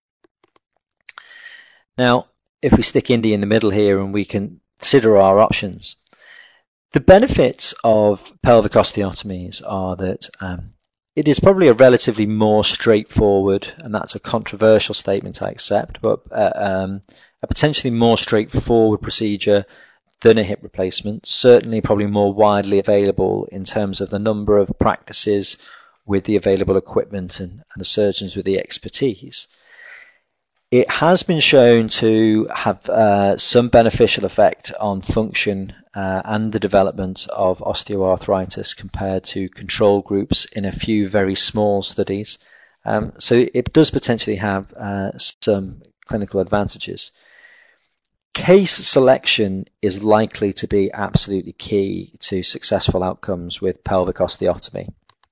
Now, if we stick Indy in the middle here and we consider our options, the benefits of pelvic osteotomies are that um, it is probably a relatively more straightforward, and that's a controversial statement I accept, but uh, um, a potentially more straightforward procedure than a hip replacement, certainly probably more widely available in terms of the number of practices with the available equipment and, and the surgeons with the expertise. It has been shown to have uh, some beneficial effect on function uh, and the development of osteoarthritis compared to control groups in a few very small studies. Um, so it does potentially have uh, some clinical advantages. Case selection is likely to be absolutely key to successful outcomes with pelvic osteotomy.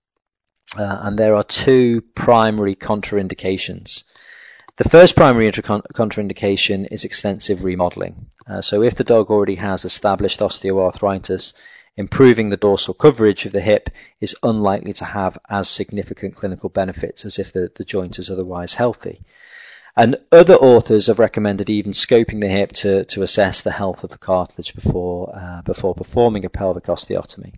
Uh, and there are two primary contraindications. The first primary contraindication is extensive remodeling. Uh, so if the dog already has established osteoarthritis, improving the dorsal coverage of the hip is unlikely to have as significant clinical benefits as if the, the joint is otherwise healthy. And other authors have recommended even scoping the hip to, to assess the health of the cartilage before, uh, before performing a pelvic osteotomy.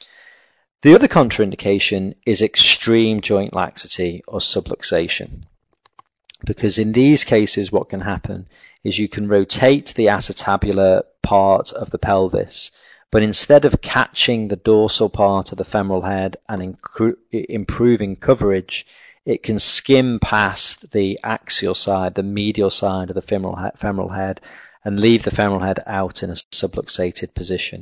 The other contraindication is extreme joint laxity or subluxation. Because in these cases, what can happen is you can rotate the acetabular part of the pelvis, but instead of catching the dorsal part of the femoral head and improving coverage, it can skim past the axial side, the medial side of the femoral, he- femoral head, and leave the femoral head out in a subluxated position.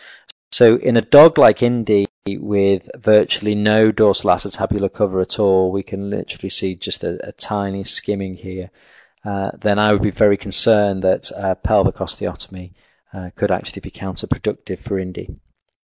So in a dog like Indy with virtually no dorsal acetabular cover at all, we can literally see just a, a tiny skimming here. Uh, then I would be very concerned that uh, pelvic osteotomy uh, could actually be counterproductive for Indy.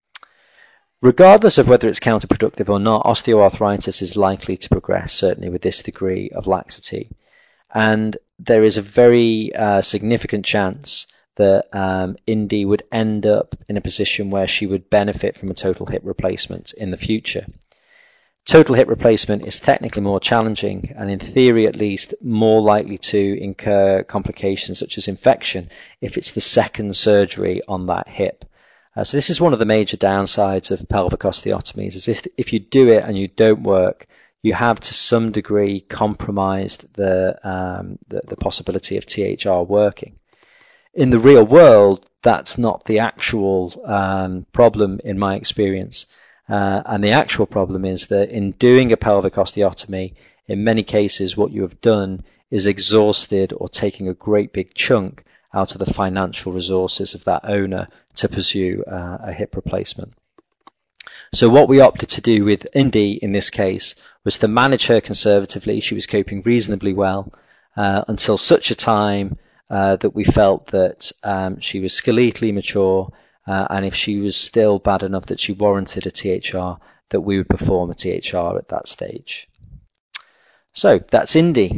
Regardless of whether it's counterproductive or not, osteoarthritis is likely to progress, certainly with this degree of laxity. And there is a very uh, significant chance that um, Indy would end up in a position where she would benefit from a total hip replacement in the future. Total hip replacement is technically more challenging and, in theory at least, more likely to incur complications such as infection if it's the second surgery on that hip. Uh, so this is one of the major downsides of pelvic osteotomies, is if, if you do it and you don't work, you have to some degree compromised the, um, the, the possibility of T H R working. In the real world, that's not the actual um, problem in my experience. Uh, and the actual problem is that in doing a pelvic osteotomy, in many cases what you have done is exhausted or taking a great big chunk out of the financial resources of that owner to pursue uh, a hip replacement. So what we opted to do with Indy in this case was to manage her conservatively. She was coping reasonably well uh, until such a time uh, that we felt that um, she was skeletally mature, uh, and if she was still bad enough that she warranted a T H R, that we would perform a T H R at that stage. So that's Indy.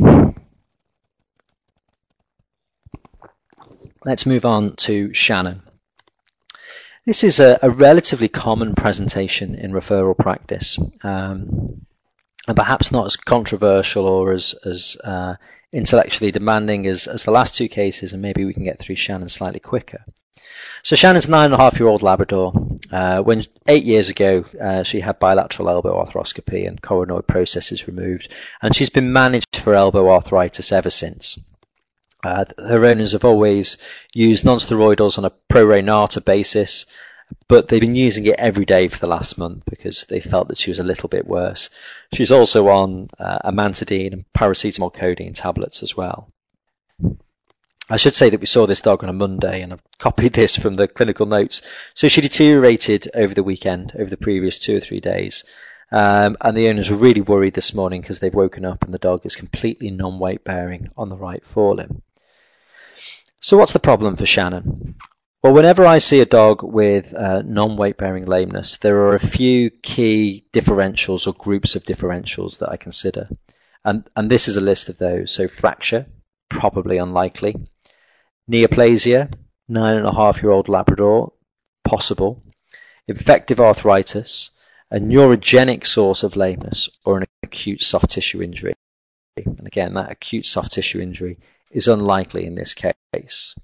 Let's move on to Shannon. This is a, a relatively common presentation in referral practice, um, and perhaps not as controversial or as, as uh, intellectually demanding as, as the last two cases, and maybe we can get through Shannon slightly quicker. So Shannon's a nine and a half year old Labrador. Uh, when eight years ago, uh, she had bilateral elbow arthroscopy and coronoid processes removed, and she's been managed for elbow arthritis ever since. Uh, her owners have always used non-steroidals on a pro rata basis, but they've been using it every day for the last month because they felt that she was a little bit worse. She's also on uh, amantadine and paracetamol codeine tablets as well. I should say that we saw this dog on a Monday, and I've copied this from the clinical notes. So she deteriorated over the weekend, over the previous two or three days. Um, and the owners were really worried this morning because they've woken up and the dog is completely non-weight bearing on the right forelimb. So what's the problem for Shannon? Well, whenever I see a dog with uh, non-weight bearing lameness, there are a few key differentials or groups of differentials that I consider. And, and this is a list of those. So fracture, probably unlikely. Neoplasia, nine and a half year old Labrador, possible. Infective arthritis, a neurogenic source of lameness, or an acute soft tissue injury. And again, that acute soft tissue injury is unlikely in this case.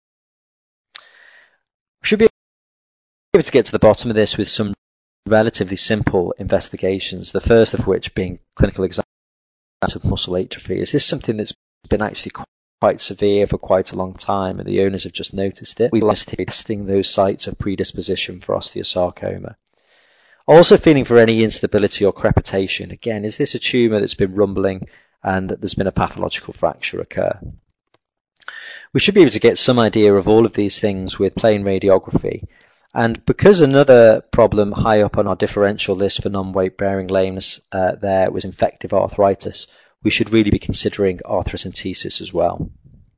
We should be able to get to the bottom of this with some relatively simple investigations, the first of which being clinical exams of muscle atrophy. Is this something that's been actually quite severe for quite a long time and the owners have just noticed it? We like testing those sites of predisposition for osteosarcoma. Also feeling for any instability or crepitation. Again, is this a tumour that's been rumbling and that there's been a pathological fracture occur? We should be able to get some idea of all of these things with plain radiography. And because another problem high up on our differential list for non-weight bearing lameness uh, there was infective arthritis, we should really be considering arthrocentesis as well.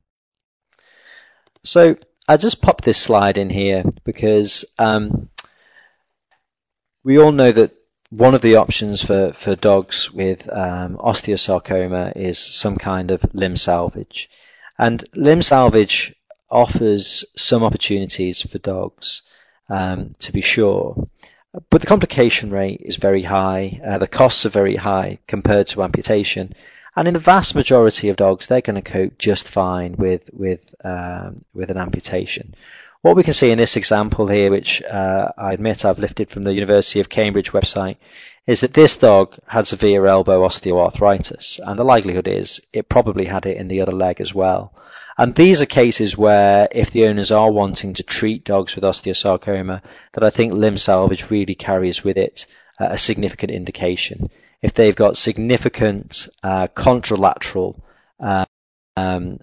So I just popped this slide in here because um, we all know that one of the options for, for dogs with um, osteosarcoma is some kind of limb salvage. And limb salvage offers some opportunities for dogs, um, to be sure. But the complication rate is very high. Uh, the costs are very high compared to amputation. And in the vast majority of dogs, they're going to cope just fine with, with, um, with an amputation. What we can see in this example here, which uh, I admit I've lifted from the University of Cambridge website, is that this dog had severe elbow osteoarthritis, and the likelihood is it probably had it in the other leg as well. And these are cases where, if the owners are wanting to treat dogs with osteosarcoma, that I think limb salvage really carries with it uh, a significant indication. If they've got significant uh, contralateral uh, um,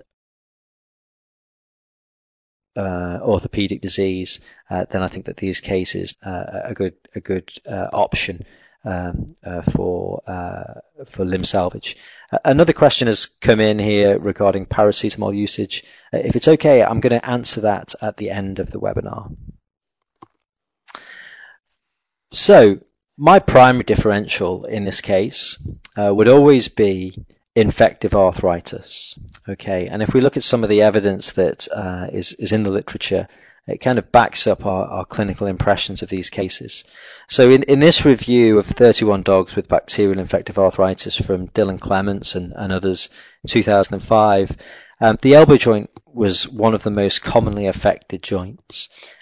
Uh, orthopedic disease, uh, then I think that these cases uh, are a good a good uh, option um, uh, for uh, for limb salvage. Uh, another question has come in here regarding paracetamol usage. Uh, if it's okay, I'm going to answer that at the end of the webinar. So my primary differential in this case uh, would always be infective arthritis. Okay, and if we look at some of the evidence that uh, is, is in the literature, it kind of backs up our, our clinical impressions of these cases. So in, in this review of thirty-one dogs with bacterial infective arthritis from Dylan Clements and, and others in two thousand five, um, the elbow joint was one of the most commonly affected joints.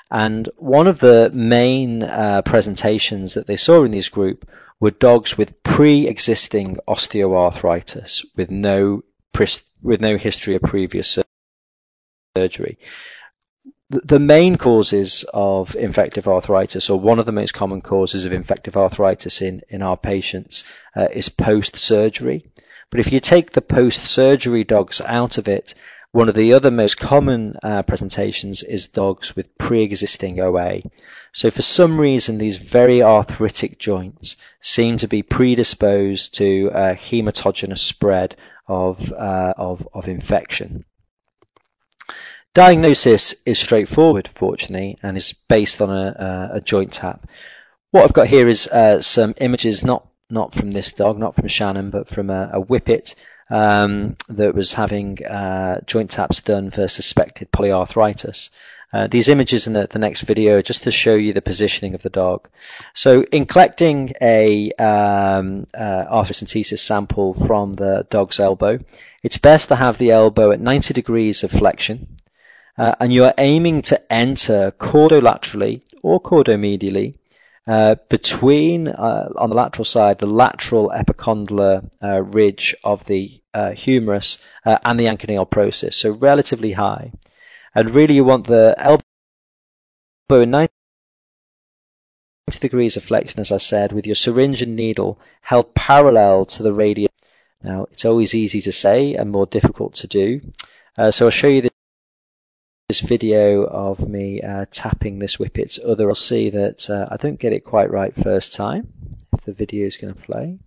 And one of the main uh, presentations that they saw in this group were dogs with pre-existing osteoarthritis with no with no history of previous surgery. The main causes of infective arthritis, or one of the most common causes of infective arthritis in, in our patients, uh, is post-surgery. But if you take the post-surgery dogs out of it, one of the other most common uh, presentations is dogs with pre-existing O A. So for some reason, these very arthritic joints seem to be predisposed to uh, hematogenous spread of, uh, of, of infection. Diagnosis is straightforward, fortunately, and is based on a, a joint tap. What I've got here is uh, some images, not not from this dog, not from Shannon, but from a, a whippet um, that was having uh, joint taps done for suspected polyarthritis. Uh, these images in the, the next video are just to show you the positioning of the dog. So in collecting a um, uh, arthrocentesis sample from the dog's elbow, it's best to have the elbow at ninety degrees of flexion. Uh, and you are aiming to enter caudolaterally or caudomedially uh, between, uh, on the lateral side, the lateral epicondylar uh, ridge of the uh, humerus uh, and the anconeal process, so relatively high. And really you want the elbow in ninety degrees of flexion, as I said, with your syringe and needle held parallel to the radius. Now, it's always easy to say and more difficult to do. Uh, so I'll show you this. This video of me uh, tapping this whippet's other. I'll see that uh, I don't get it quite right first time, if the video is going to play.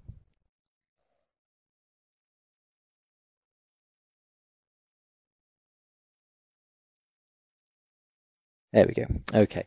There we go. Okay.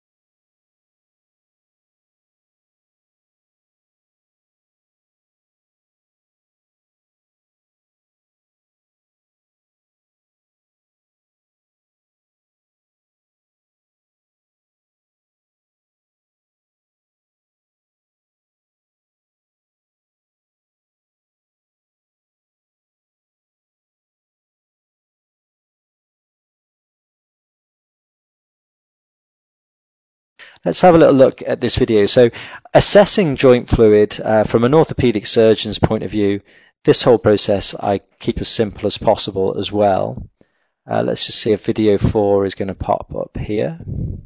Let's have a little look at this video. So assessing joint fluid uh, from an orthopedic surgeon's point of view, this whole process I keep as simple as possible as well. Uh, let's just see if video four is going to pop up here.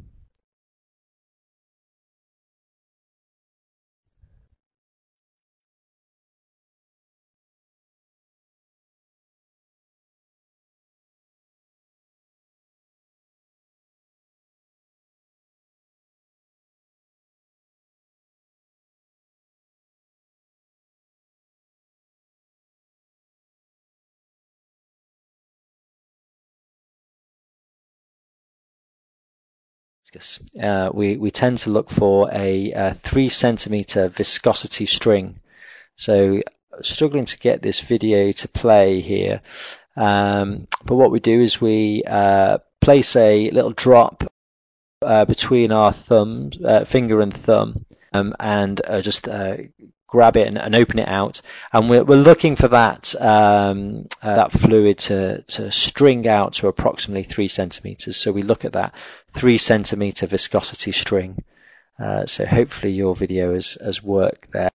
Uh, we, we tend to look for a, a three centimeter viscosity string. So struggling to get this video to play here. Um, but what we do is we uh, place a little drop uh, between our thumb, uh, finger and thumb, um, and uh, just uh, grab it and, and open it out. And we're, we're looking for that um, uh, that fluid to, to string out to approximately three centimeters. So we look at that three centimeter viscosity string. Uh, so hopefully your video has, has worked there.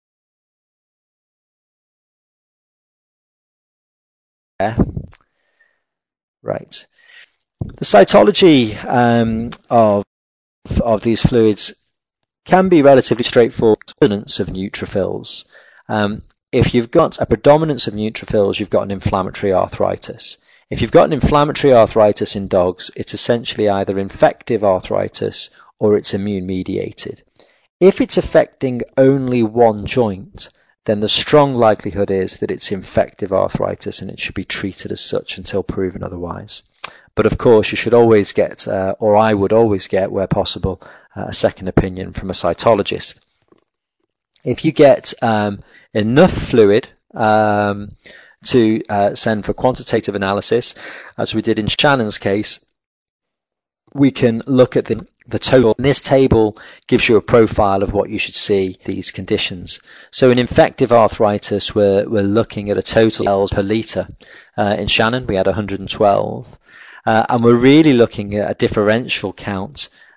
Right. The cytology um, of of these fluids can be relatively straightforward. Predominance of neutrophils. Um, if you've got a predominance of neutrophils, you've got an inflammatory arthritis. If you've got an inflammatory arthritis in dogs, it's essentially either infective arthritis or it's immune mediated. If it's affecting only one joint, then the strong likelihood is that it's infective arthritis and it should be treated as such until proven otherwise. But of course, you should always get, uh, or I would always get, where possible, uh, a second opinion from a cytologist. If you get um, enough fluid um, to uh, send for quantitative analysis, as we did in Shannon's case, we can look at the, the total. And this table gives you a profile of what you should see these conditions. So in infective arthritis, we're, we're looking at a total cells per litre. Uh, in Shannon, we had one hundred twelve. Uh, and we're really looking at a differential count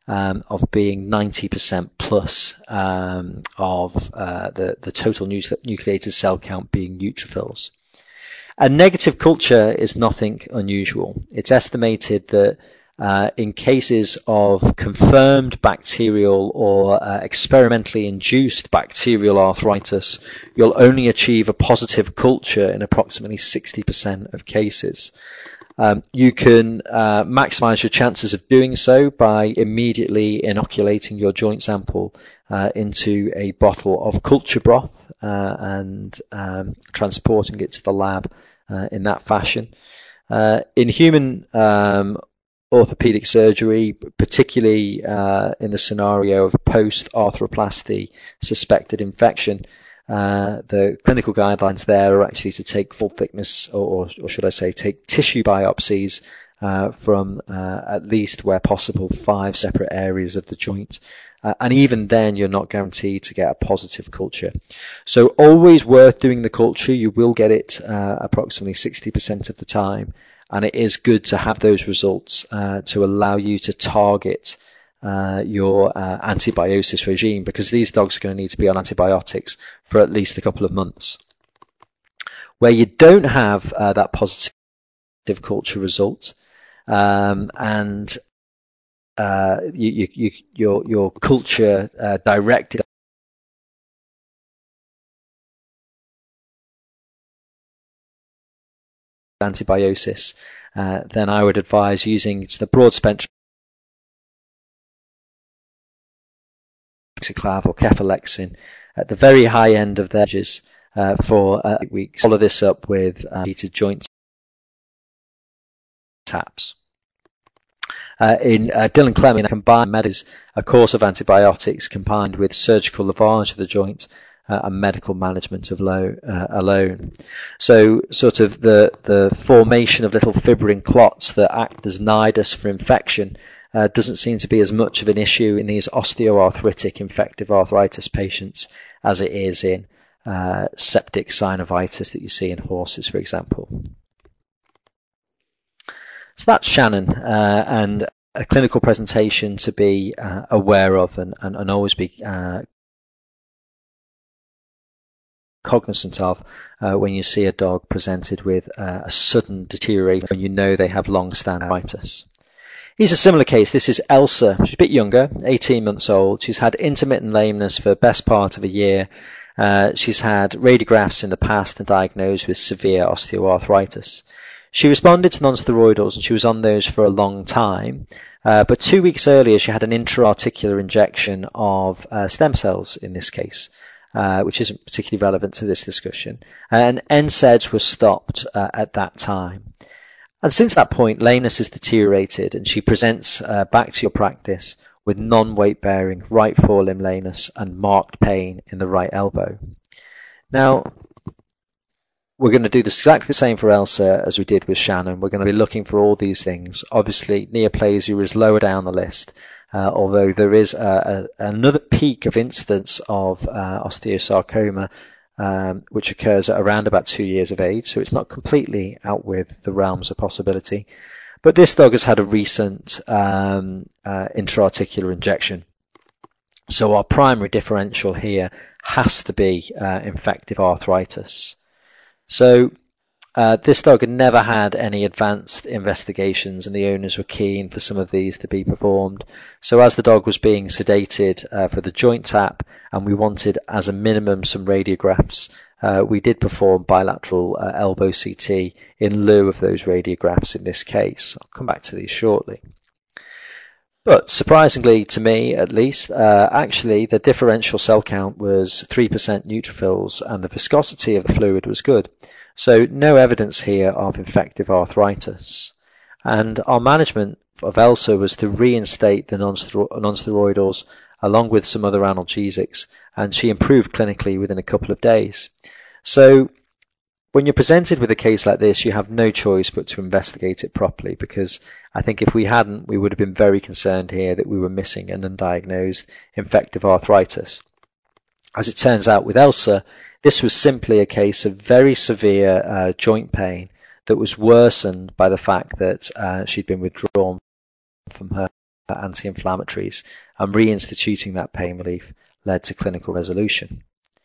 um, of being ninety percent plus um, of uh, the, the total nucleated cell count being neutrophils. A negative culture is nothing unusual. It's estimated that uh, in cases of confirmed bacterial or uh, experimentally induced bacterial arthritis, you'll only achieve a positive culture in approximately sixty percent of cases. Um, you can uh, maximize your chances of doing so by immediately inoculating your joint sample uh, into a bottle of culture broth uh, and um, transporting it to the lab uh, in that fashion. Uh, in human um, orthopedic surgery, particularly uh, in the scenario of post-arthroplasty suspected infection, Uh, the clinical guidelines there are actually to take full thickness, or, or should I say, take tissue biopsies uh, from uh, at least, where possible, five separate areas of the joint. Uh, and even then, you're not guaranteed to get a positive culture. So always worth doing the culture. You will get it uh, approximately sixty percent of the time. And it is good to have those results uh, to allow you to target Uh, your uh, antibiosis regime, because these dogs are going to need to be on antibiotics for at least a couple of months. Where you don't have uh, that positive culture result, um, and uh, you, you, you, your, your culture uh, directed antibiosis, uh, then I would advise using the broad spectrum Amoxiclav or Cefalexin at the very high end of their ages uh, for uh, eight weeks. Follow this up with uh, repeated joint taps. Uh, in uh, Dillon Clemming, combined medicines, a course of antibiotics combined with surgical lavage of the joint uh, and medical management of low, uh, alone. So sort of the, the formation of little fibrin clots that act as nidus for infection Uh, doesn't seem to be as much of an issue in these osteoarthritic infective arthritis patients as it is in uh, septic synovitis that you see in horses, for example. So that's Shannon, uh, and a clinical presentation to be uh, aware of and, and, and always be uh, cognizant of uh, when you see a dog presented with uh, a sudden deterioration when you know they have long-standing arthritis. Here's a similar case. This is Elsa. She's a bit younger, eighteen months old. She's had intermittent lameness for the best part of a year. Uh, she's had radiographs in the past and diagnosed with severe osteoarthritis. She responded to non-steroidals and she was on those for a long time. Uh, but two weeks earlier, she had an intra-articular injection of uh, stem cells in this case, uh, which isn't particularly relevant to this discussion. And N SAIDs were stopped uh, at that time. And since that point, lameness has deteriorated and she presents uh, back to your practice with non-weight bearing right forelimb lameness and marked pain in the right elbow. Now, we're going to do this exactly the same for Elsa as we did with Shannon. We're going to be looking for all these things. Obviously, neoplasia is lower down the list, uh, although there is a, a, another peak of incidence of uh, osteosarcoma Um, which occurs at around about two years of age, so it's not completely out with the realms of possibility. But this dog has had a recent um, uh, intra-articular injection. So our primary differential here has to be uh, infective arthritis. So uh, this dog had never had any advanced investigations, and the owners were keen for some of these to be performed. So as the dog was being sedated uh, for the joint tap, and we wanted as a minimum some radiographs, uh, we did perform bilateral uh, elbow C T in lieu of those radiographs in this case. I'll come back to these shortly. But surprisingly to me, at least, uh, actually the differential cell count was three percent neutrophils and the viscosity of the fluid was good. So no evidence here of infective arthritis. And our management of Elsa was to reinstate the non-steroidals along with some other analgesics, and she improved clinically within a couple of days. So when you're presented with a case like this, you have no choice but to investigate it properly, because I think if we hadn't, we would have been very concerned here that we were missing an undiagnosed infective arthritis. As it turns out with Elsa, this was simply a case of very severe uh, joint pain that was worsened by the fact that uh, she'd been withdrawn from her anti-inflammatories, and reinstituting that pain relief led to clinical resolution.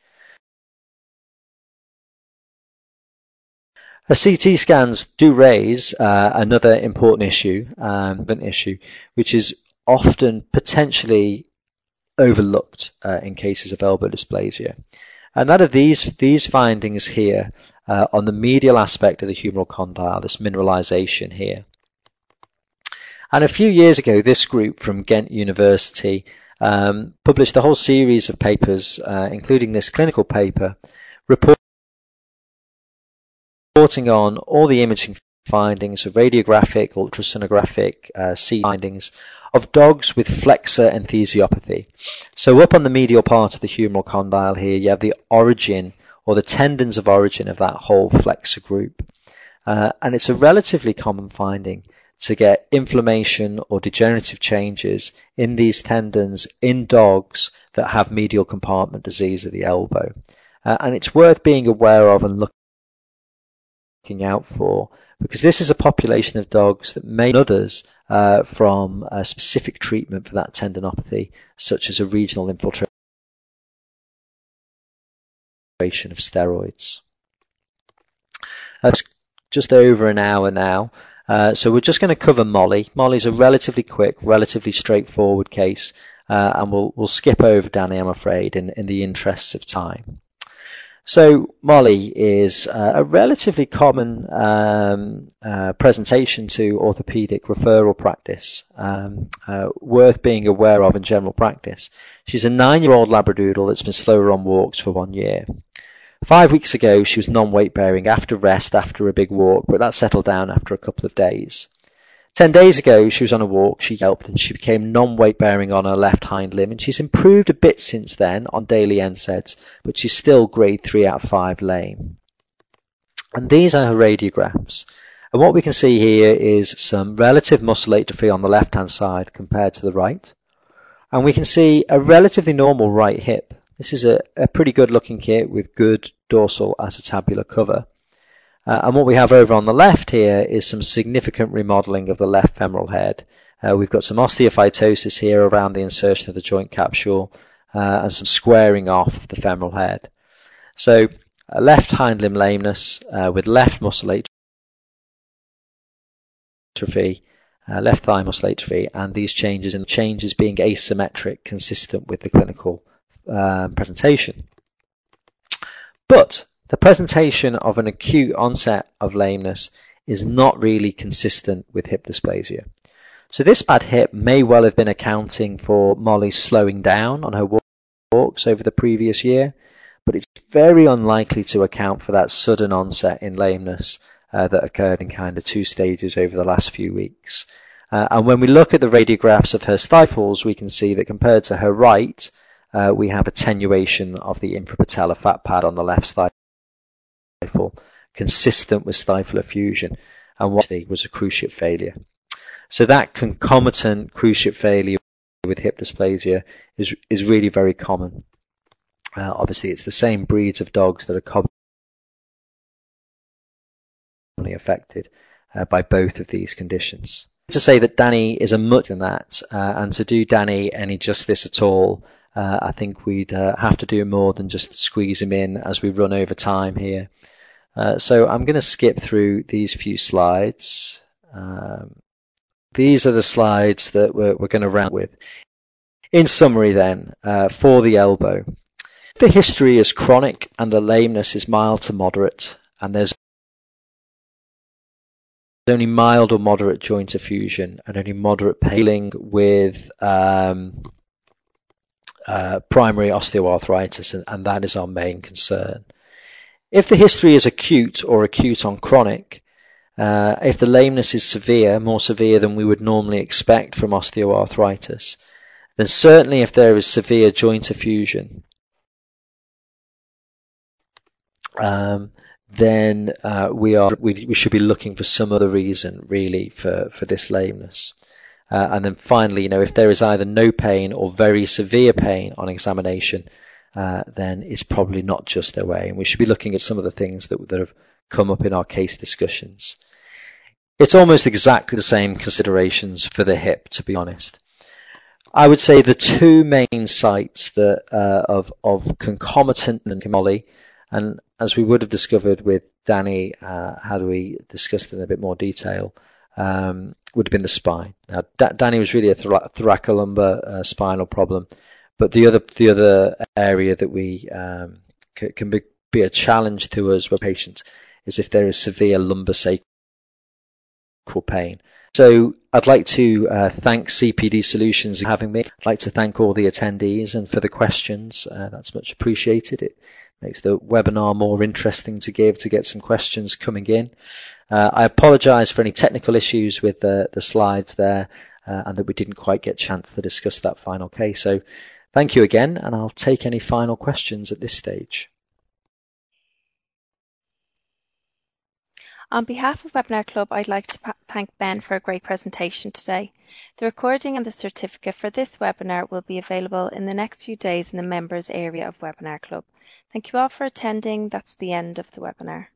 The C T scans do raise uh, another important issue, um, an issue, which is often potentially overlooked uh, in cases of elbow dysplasia, and that of these these findings here uh, on the medial aspect of the humeral condyle, this mineralization here. And a few years ago, this group from Ghent University um, published a whole series of papers, uh, including this clinical paper, reporting reporting on all the imaging findings of radiographic, ultrasonographic, uh, C T findings of dogs with flexor enthesiopathy. So up on the medial part of the humeral condyle here, you have the origin or the tendons of origin of that whole flexor group. Uh, and it's a relatively common finding to get inflammation or degenerative changes in these tendons in dogs that have medial compartment disease of the elbow. Uh, and it's worth being aware of and looking out for, because this is a population of dogs that may need others uh, from a specific treatment for that tendinopathy, such as a regional infiltration of steroids. That's just over an hour now, uh, so we're just going to cover Molly. Molly's a relatively quick, relatively straightforward case, uh, and we'll we'll skip over Danny, I'm afraid, in, in the interests of time. So Molly is uh, a relatively common um, uh, presentation to orthopedic referral practice, um, uh, worth being aware of in general practice. She's a nine-year-old Labradoodle that's been slower on walks for one year. Five weeks ago, she was non-weight bearing after rest, after a big walk, but that settled down after a couple of days. Ten days ago, she was on a walk, she yelped, and she became non-weight bearing on her left hind limb, and she's improved a bit since then on daily N SAIDs, but she's still grade three out of five lame. And these are her radiographs. And what we can see here is some relative muscle atrophy on the left-hand side compared to the right. And we can see a relatively normal right hip. This is a, a pretty good looking kit with good dorsal acetabular cover. Uh, and what we have over on the left here is some significant remodeling of the left femoral head. Uh, we've got some osteophytosis here around the insertion of the joint capsule uh, and some squaring off the femoral head. So uh, left hind limb lameness uh, with left muscle atrophy, uh, left thigh muscle atrophy, and these changes and changes being asymmetric, consistent with the clinical um, presentation. But the presentation of an acute onset of lameness is not really consistent with hip dysplasia. So this bad hip may well have been accounting for Molly slowing down on her walks over the previous year, but it's very unlikely to account for that sudden onset in lameness uh, that occurred in kind of two stages over the last few weeks. Uh, and when we look at the radiographs of her stifles, we can see that compared to her right, uh, we have attenuation of the infrapatellar fat pad on the left stifle, consistent with stifle effusion, and what was a cruciate failure. So that concomitant cruciate failure with hip dysplasia is is really very common. Uh, obviously, it's the same breeds of dogs that are commonly affected uh, by both of these conditions. To say that Danny is a much than that, uh, and to do Danny any justice at all, uh, I think we'd uh, have to do more than just squeeze him in as we run over time here. Uh, so I'm going to skip through these few slides. Um, these are the slides that we're, we're going to round with. In summary then, uh, for the elbow, the history is chronic and the lameness is mild to moderate, and there's only mild or moderate joint effusion and only moderate paling with um, uh, primary osteoarthritis, and, and that is our main concern. If the history is acute or acute on chronic, uh, if the lameness is severe, more severe than we would normally expect from osteoarthritis, then certainly if there is severe joint effusion, um, then uh, we are we, we should be looking for some other reason really for, for this lameness. Uh, and then finally, you know, if there is either no pain or very severe pain on examination, Uh, then it's probably not just O A, and we should be looking at some of the things that, that have come up in our case discussions. It's almost exactly the same considerations for the hip, to be honest. I would say the two main sites that uh, of of concomitant and and as we would have discovered with Danny, uh, had we discussed it in a bit more detail, um, would have been the spine. Now, D- Danny was really a thora- thoracolumbar uh, spinal problem, but the other the other area that we um, c- can be, be a challenge to us with patients is if there is severe lumbosacral pain. So I'd like to uh, thank C P D Solutions for having me. I'd like to thank all the attendees and for the questions. Uh, that's much appreciated. It makes the webinar more interesting to give, to get some questions coming in. Uh, I apologise for any technical issues with the, the slides there uh, and that we didn't quite get a chance to discuss that final case. So thank you again, and I'll take any final questions at this stage. On behalf of Webinar Club, I'd like to thank Ben for a great presentation today. The recording and the certificate for this webinar will be available in the next few days in the members area of Webinar Club. Thank you all for attending. That's the end of the webinar.